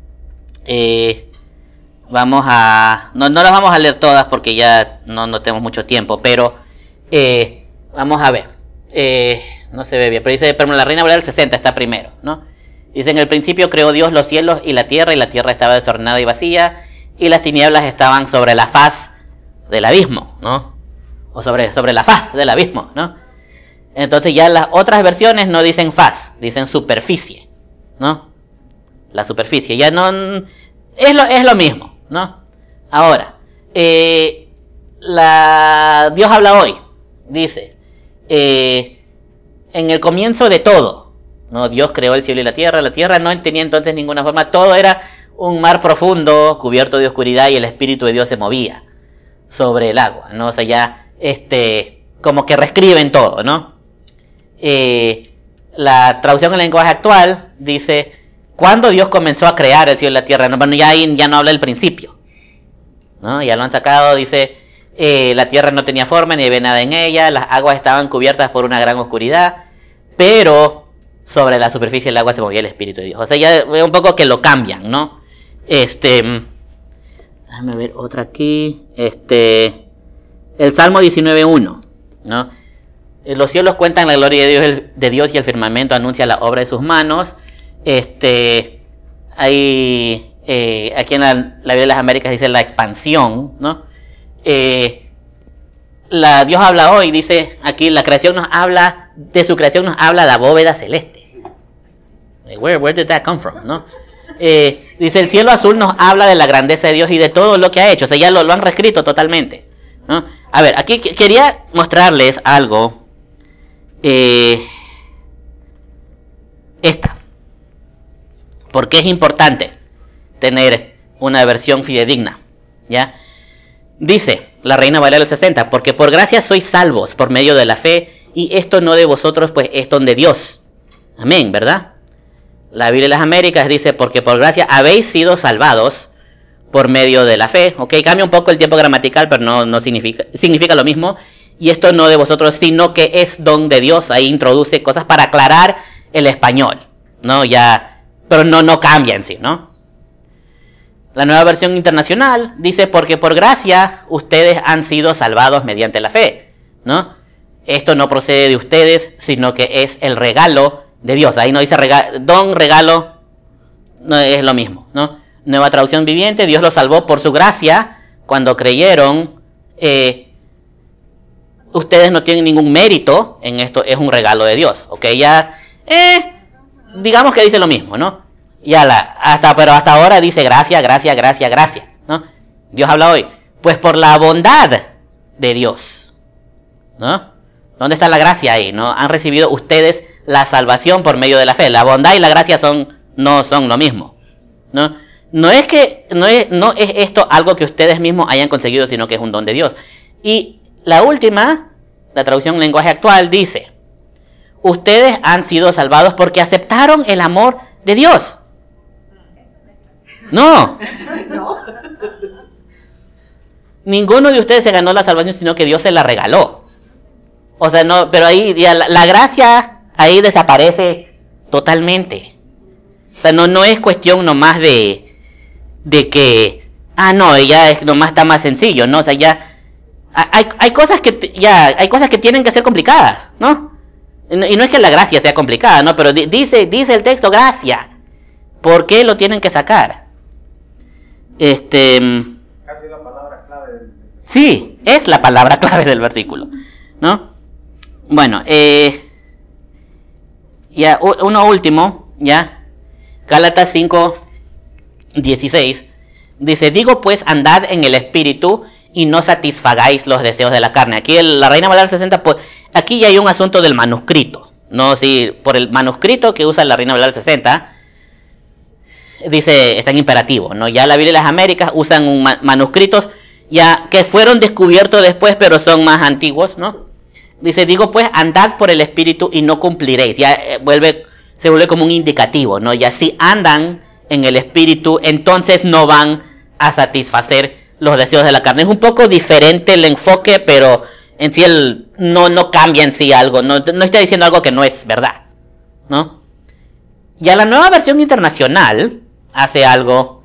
Vamos a no las vamos a leer todas porque ya no tenemos mucho tiempo, pero vamos a ver. No se ve bien, pero dice, pero la Reina Valera del 60 está primero, ¿no? Dice, en el principio creó Dios los cielos y la tierra estaba desordenada y vacía, y las tinieblas estaban sobre la faz del abismo, ¿no? O sobre la faz del abismo, ¿no? Entonces ya las otras versiones no dicen faz, dicen superficie, ¿no? La superficie, ya no es lo mismo, ¿no? Ahora, Dios habla hoy, dice, en el comienzo de todo, ¿no? Dios creó el cielo y la tierra no tenía entonces ninguna forma, todo era un mar profundo, cubierto de oscuridad, y el Espíritu de Dios se movía sobre el agua, ¿no? O sea, ya, como que reescriben todo, ¿no? La traducción en lenguaje actual dice, cuando Dios comenzó a crear el cielo y la tierra, ¿no? Bueno, ya no habla del principio, ¿no? Ya lo han sacado, dice, la tierra no tenía forma, ni había nada en ella, las aguas estaban cubiertas por una gran oscuridad, pero sobre la superficie del agua se movía el Espíritu de Dios. O sea, ya veo un poco que lo cambian, ¿no? Déjame ver otra aquí. El Salmo 19:1, ¿no? Los cielos cuentan la gloria de Dios y el firmamento anuncia la obra de sus manos. Hay aquí en la Biblia de las Américas dice la expansión, ¿no? Dios habla hoy, dice aquí, la creación nos habla, de su creación nos habla la bóveda celeste. Where did that come from, ¿no? Dice, el cielo azul nos habla de la grandeza de Dios y de todo lo que ha hecho. O sea, ya lo han reescrito totalmente, ¿no? A ver, aquí quería mostrarles algo. Porque es importante tener una versión fidedigna, ¿ya? Dice la Reina Valera del 60, porque por gracia sois salvos por medio de la fe, y esto no de vosotros, pues es don de Dios. Amén, ¿verdad? La Biblia de las Américas dice, porque por gracia habéis sido salvados por medio de la fe. Ok, cambia un poco el tiempo gramatical, pero no significa lo mismo. Y esto no de vosotros, sino que es don de Dios. Ahí introduce cosas para aclarar el español, ¿no? Ya, pero no cambia en sí, ¿no? La Nueva Versión Internacional dice, porque por gracia ustedes han sido salvados mediante la fe, ¿no? Esto no procede de ustedes, sino que es el regalo de Dios. Ahí no dice don, regalo, no es lo mismo, ¿no? Nueva Traducción Viviente, Dios los salvó por su gracia cuando creyeron. Ustedes no tienen ningún mérito en esto, es un regalo de Dios, ¿ok? Ya, digamos que dice lo mismo, ¿no? Pero hasta ahora dice gracia, ¿no? Dios habla hoy, pues por la bondad de Dios, ¿no? ¿Dónde está la gracia ahí, no? Han recibido ustedes la salvación por medio de la fe. La bondad y la gracia no son lo mismo, ¿no? No es esto algo que ustedes mismos hayan conseguido, sino que es un don de Dios. Y la última, la traducción en lenguaje actual dice, ustedes han sido salvados porque aceptaron el amor de Dios. No. Ninguno de ustedes se ganó la salvación, sino que Dios se la regaló. O sea, no, pero ahí ya la gracia ahí desaparece totalmente. O sea, no es cuestión nomás de que ya es nomás está más sencillo, ¿no? O sea, ya hay cosas que tienen que ser complicadas, ¿no? Y no es que la gracia sea complicada, ¿no? Pero dice el texto gracia. ¿Por qué lo tienen que sacar? Casi la palabra clave del Sí, es la palabra clave del versículo, ¿no? Bueno, ya uno último, ya. Gálatas 5:16 dice: digo pues, andad en el espíritu y no satisfagáis los deseos de la carne. Aquí la Reina Valera 60, pues aquí ya hay un asunto del manuscrito, no, sí, por el manuscrito que usa la Reina Valera 60 dice, está en imperativo, ¿no? Ya la Biblia de las Américas usan manuscritos ya que fueron descubiertos después, pero son más antiguos, ¿no? Dice, digo pues, andad por el espíritu y no cumpliréis. Ya se vuelve como un indicativo, ¿no? Ya si andan en el espíritu, entonces no van a satisfacer los deseos de la carne. Es un poco diferente el enfoque, pero en sí no cambia en sí algo, no está diciendo algo que no es verdad, ¿no? Ya la Nueva Versión Internacional hace algo,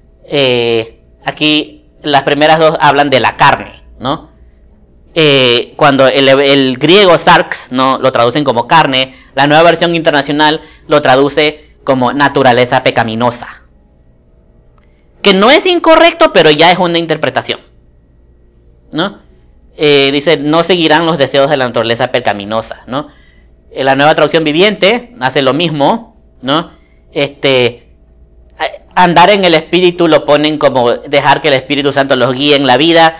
aquí las primeras dos hablan de la carne, ¿no? Cuando el griego sarx, ¿no?, lo traducen como carne, la Nueva Versión Internacional lo traduce como naturaleza pecaminosa. Que no es incorrecto, pero ya es una interpretación, ¿no? Dice, no seguirán los deseos de la naturaleza pecaminosa, ¿no? La Nueva Traducción Viviente hace lo mismo, ¿no? Andar en el Espíritu lo ponen como dejar que el Espíritu Santo los guíe en la vida.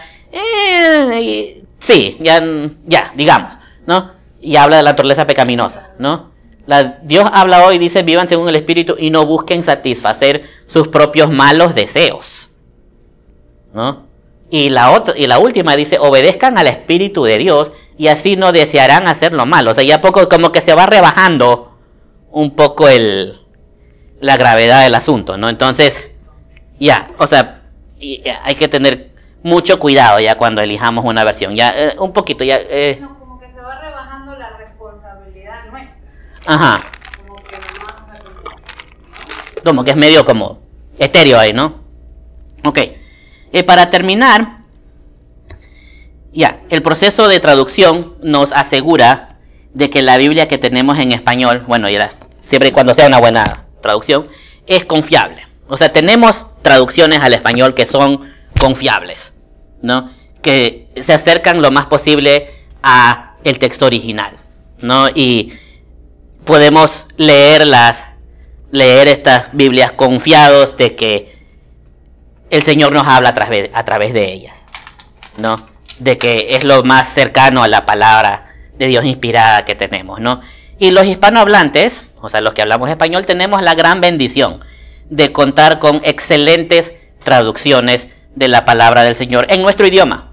Sí, ya, digamos, ¿no? Y habla de la naturaleza pecaminosa, ¿no? Dios habla hoy, dice, vivan según el Espíritu y no busquen satisfacer sus propios malos deseos, ¿no? Y la última dice, obedezcan al Espíritu de Dios y así no desearán hacer lo malo. O sea, ya poco como que se va rebajando un poco la gravedad del asunto, ¿no? Entonces, ya, o sea, hay que tener mucho cuidado ya cuando elijamos una versión. Ya, un poquito, ya. No, como que se va rebajando la responsabilidad nuestra. Ajá. Como que no vamos a cumplir, ¿no? Como que es medio como etéreo ahí, ¿no? Ok. Para terminar, ya, el proceso de traducción nos asegura de que la Biblia que tenemos en español, bueno, siempre y cuando sea una buena traducción, es confiable. O sea, tenemos traducciones al español que son confiables, ¿no? Que se acercan lo más posible a el texto original, ¿no? Y podemos leer estas Biblias confiados de que el Señor nos habla a través de ellas, ¿no? De que es lo más cercano a la palabra de Dios inspirada que tenemos, ¿no? Y los hispanohablantes, o sea, los que hablamos español, tenemos la gran bendición de contar con excelentes traducciones de la palabra del Señor en nuestro idioma,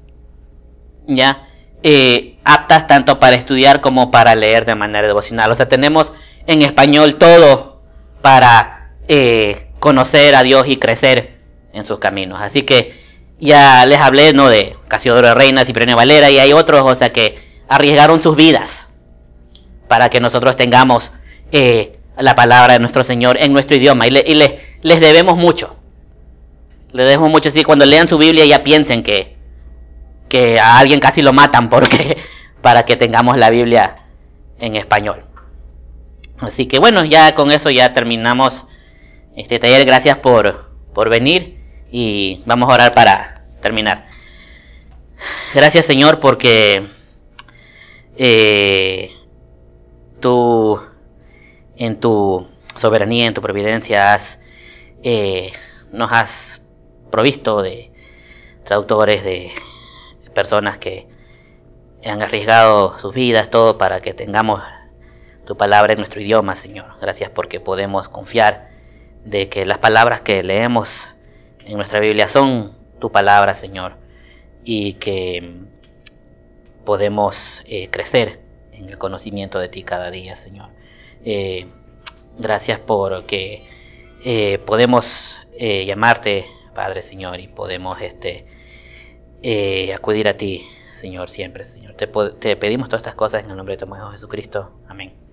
¿ya? Aptas tanto para estudiar como para leer de manera devocional. O sea, tenemos en español todo para conocer a Dios y crecer en sus caminos. Así que ya les hablé, ¿no?, de Casiodoro de Reina, Cipriano de Valera, y hay otros, o sea, que arriesgaron sus vidas para que nosotros tengamos la palabra de nuestro Señor en nuestro idioma, y les debemos mucho. Les debemos mucho. Así que cuando lean su Biblia ya piensen que a alguien casi lo matan para que tengamos la Biblia en español. Así que bueno, ya con eso ya terminamos este taller. Gracias por venir y vamos a orar para terminar. Gracias, Señor, porque tú en tu soberanía, en tu providencia nos has provisto de traductores, de personas que han arriesgado sus vidas, todo para que tengamos tu palabra en nuestro idioma, Señor. Gracias porque podemos confiar de que las palabras que leemos en nuestra Biblia son tu palabra, Señor, y que podemos crecer en el conocimiento de ti cada día, Señor. Gracias porque podemos llamarte Padre, Señor, y podemos acudir a ti, Señor, siempre, Señor. Te pedimos todas estas cosas en el nombre de tu Hijo Jesucristo. Amén.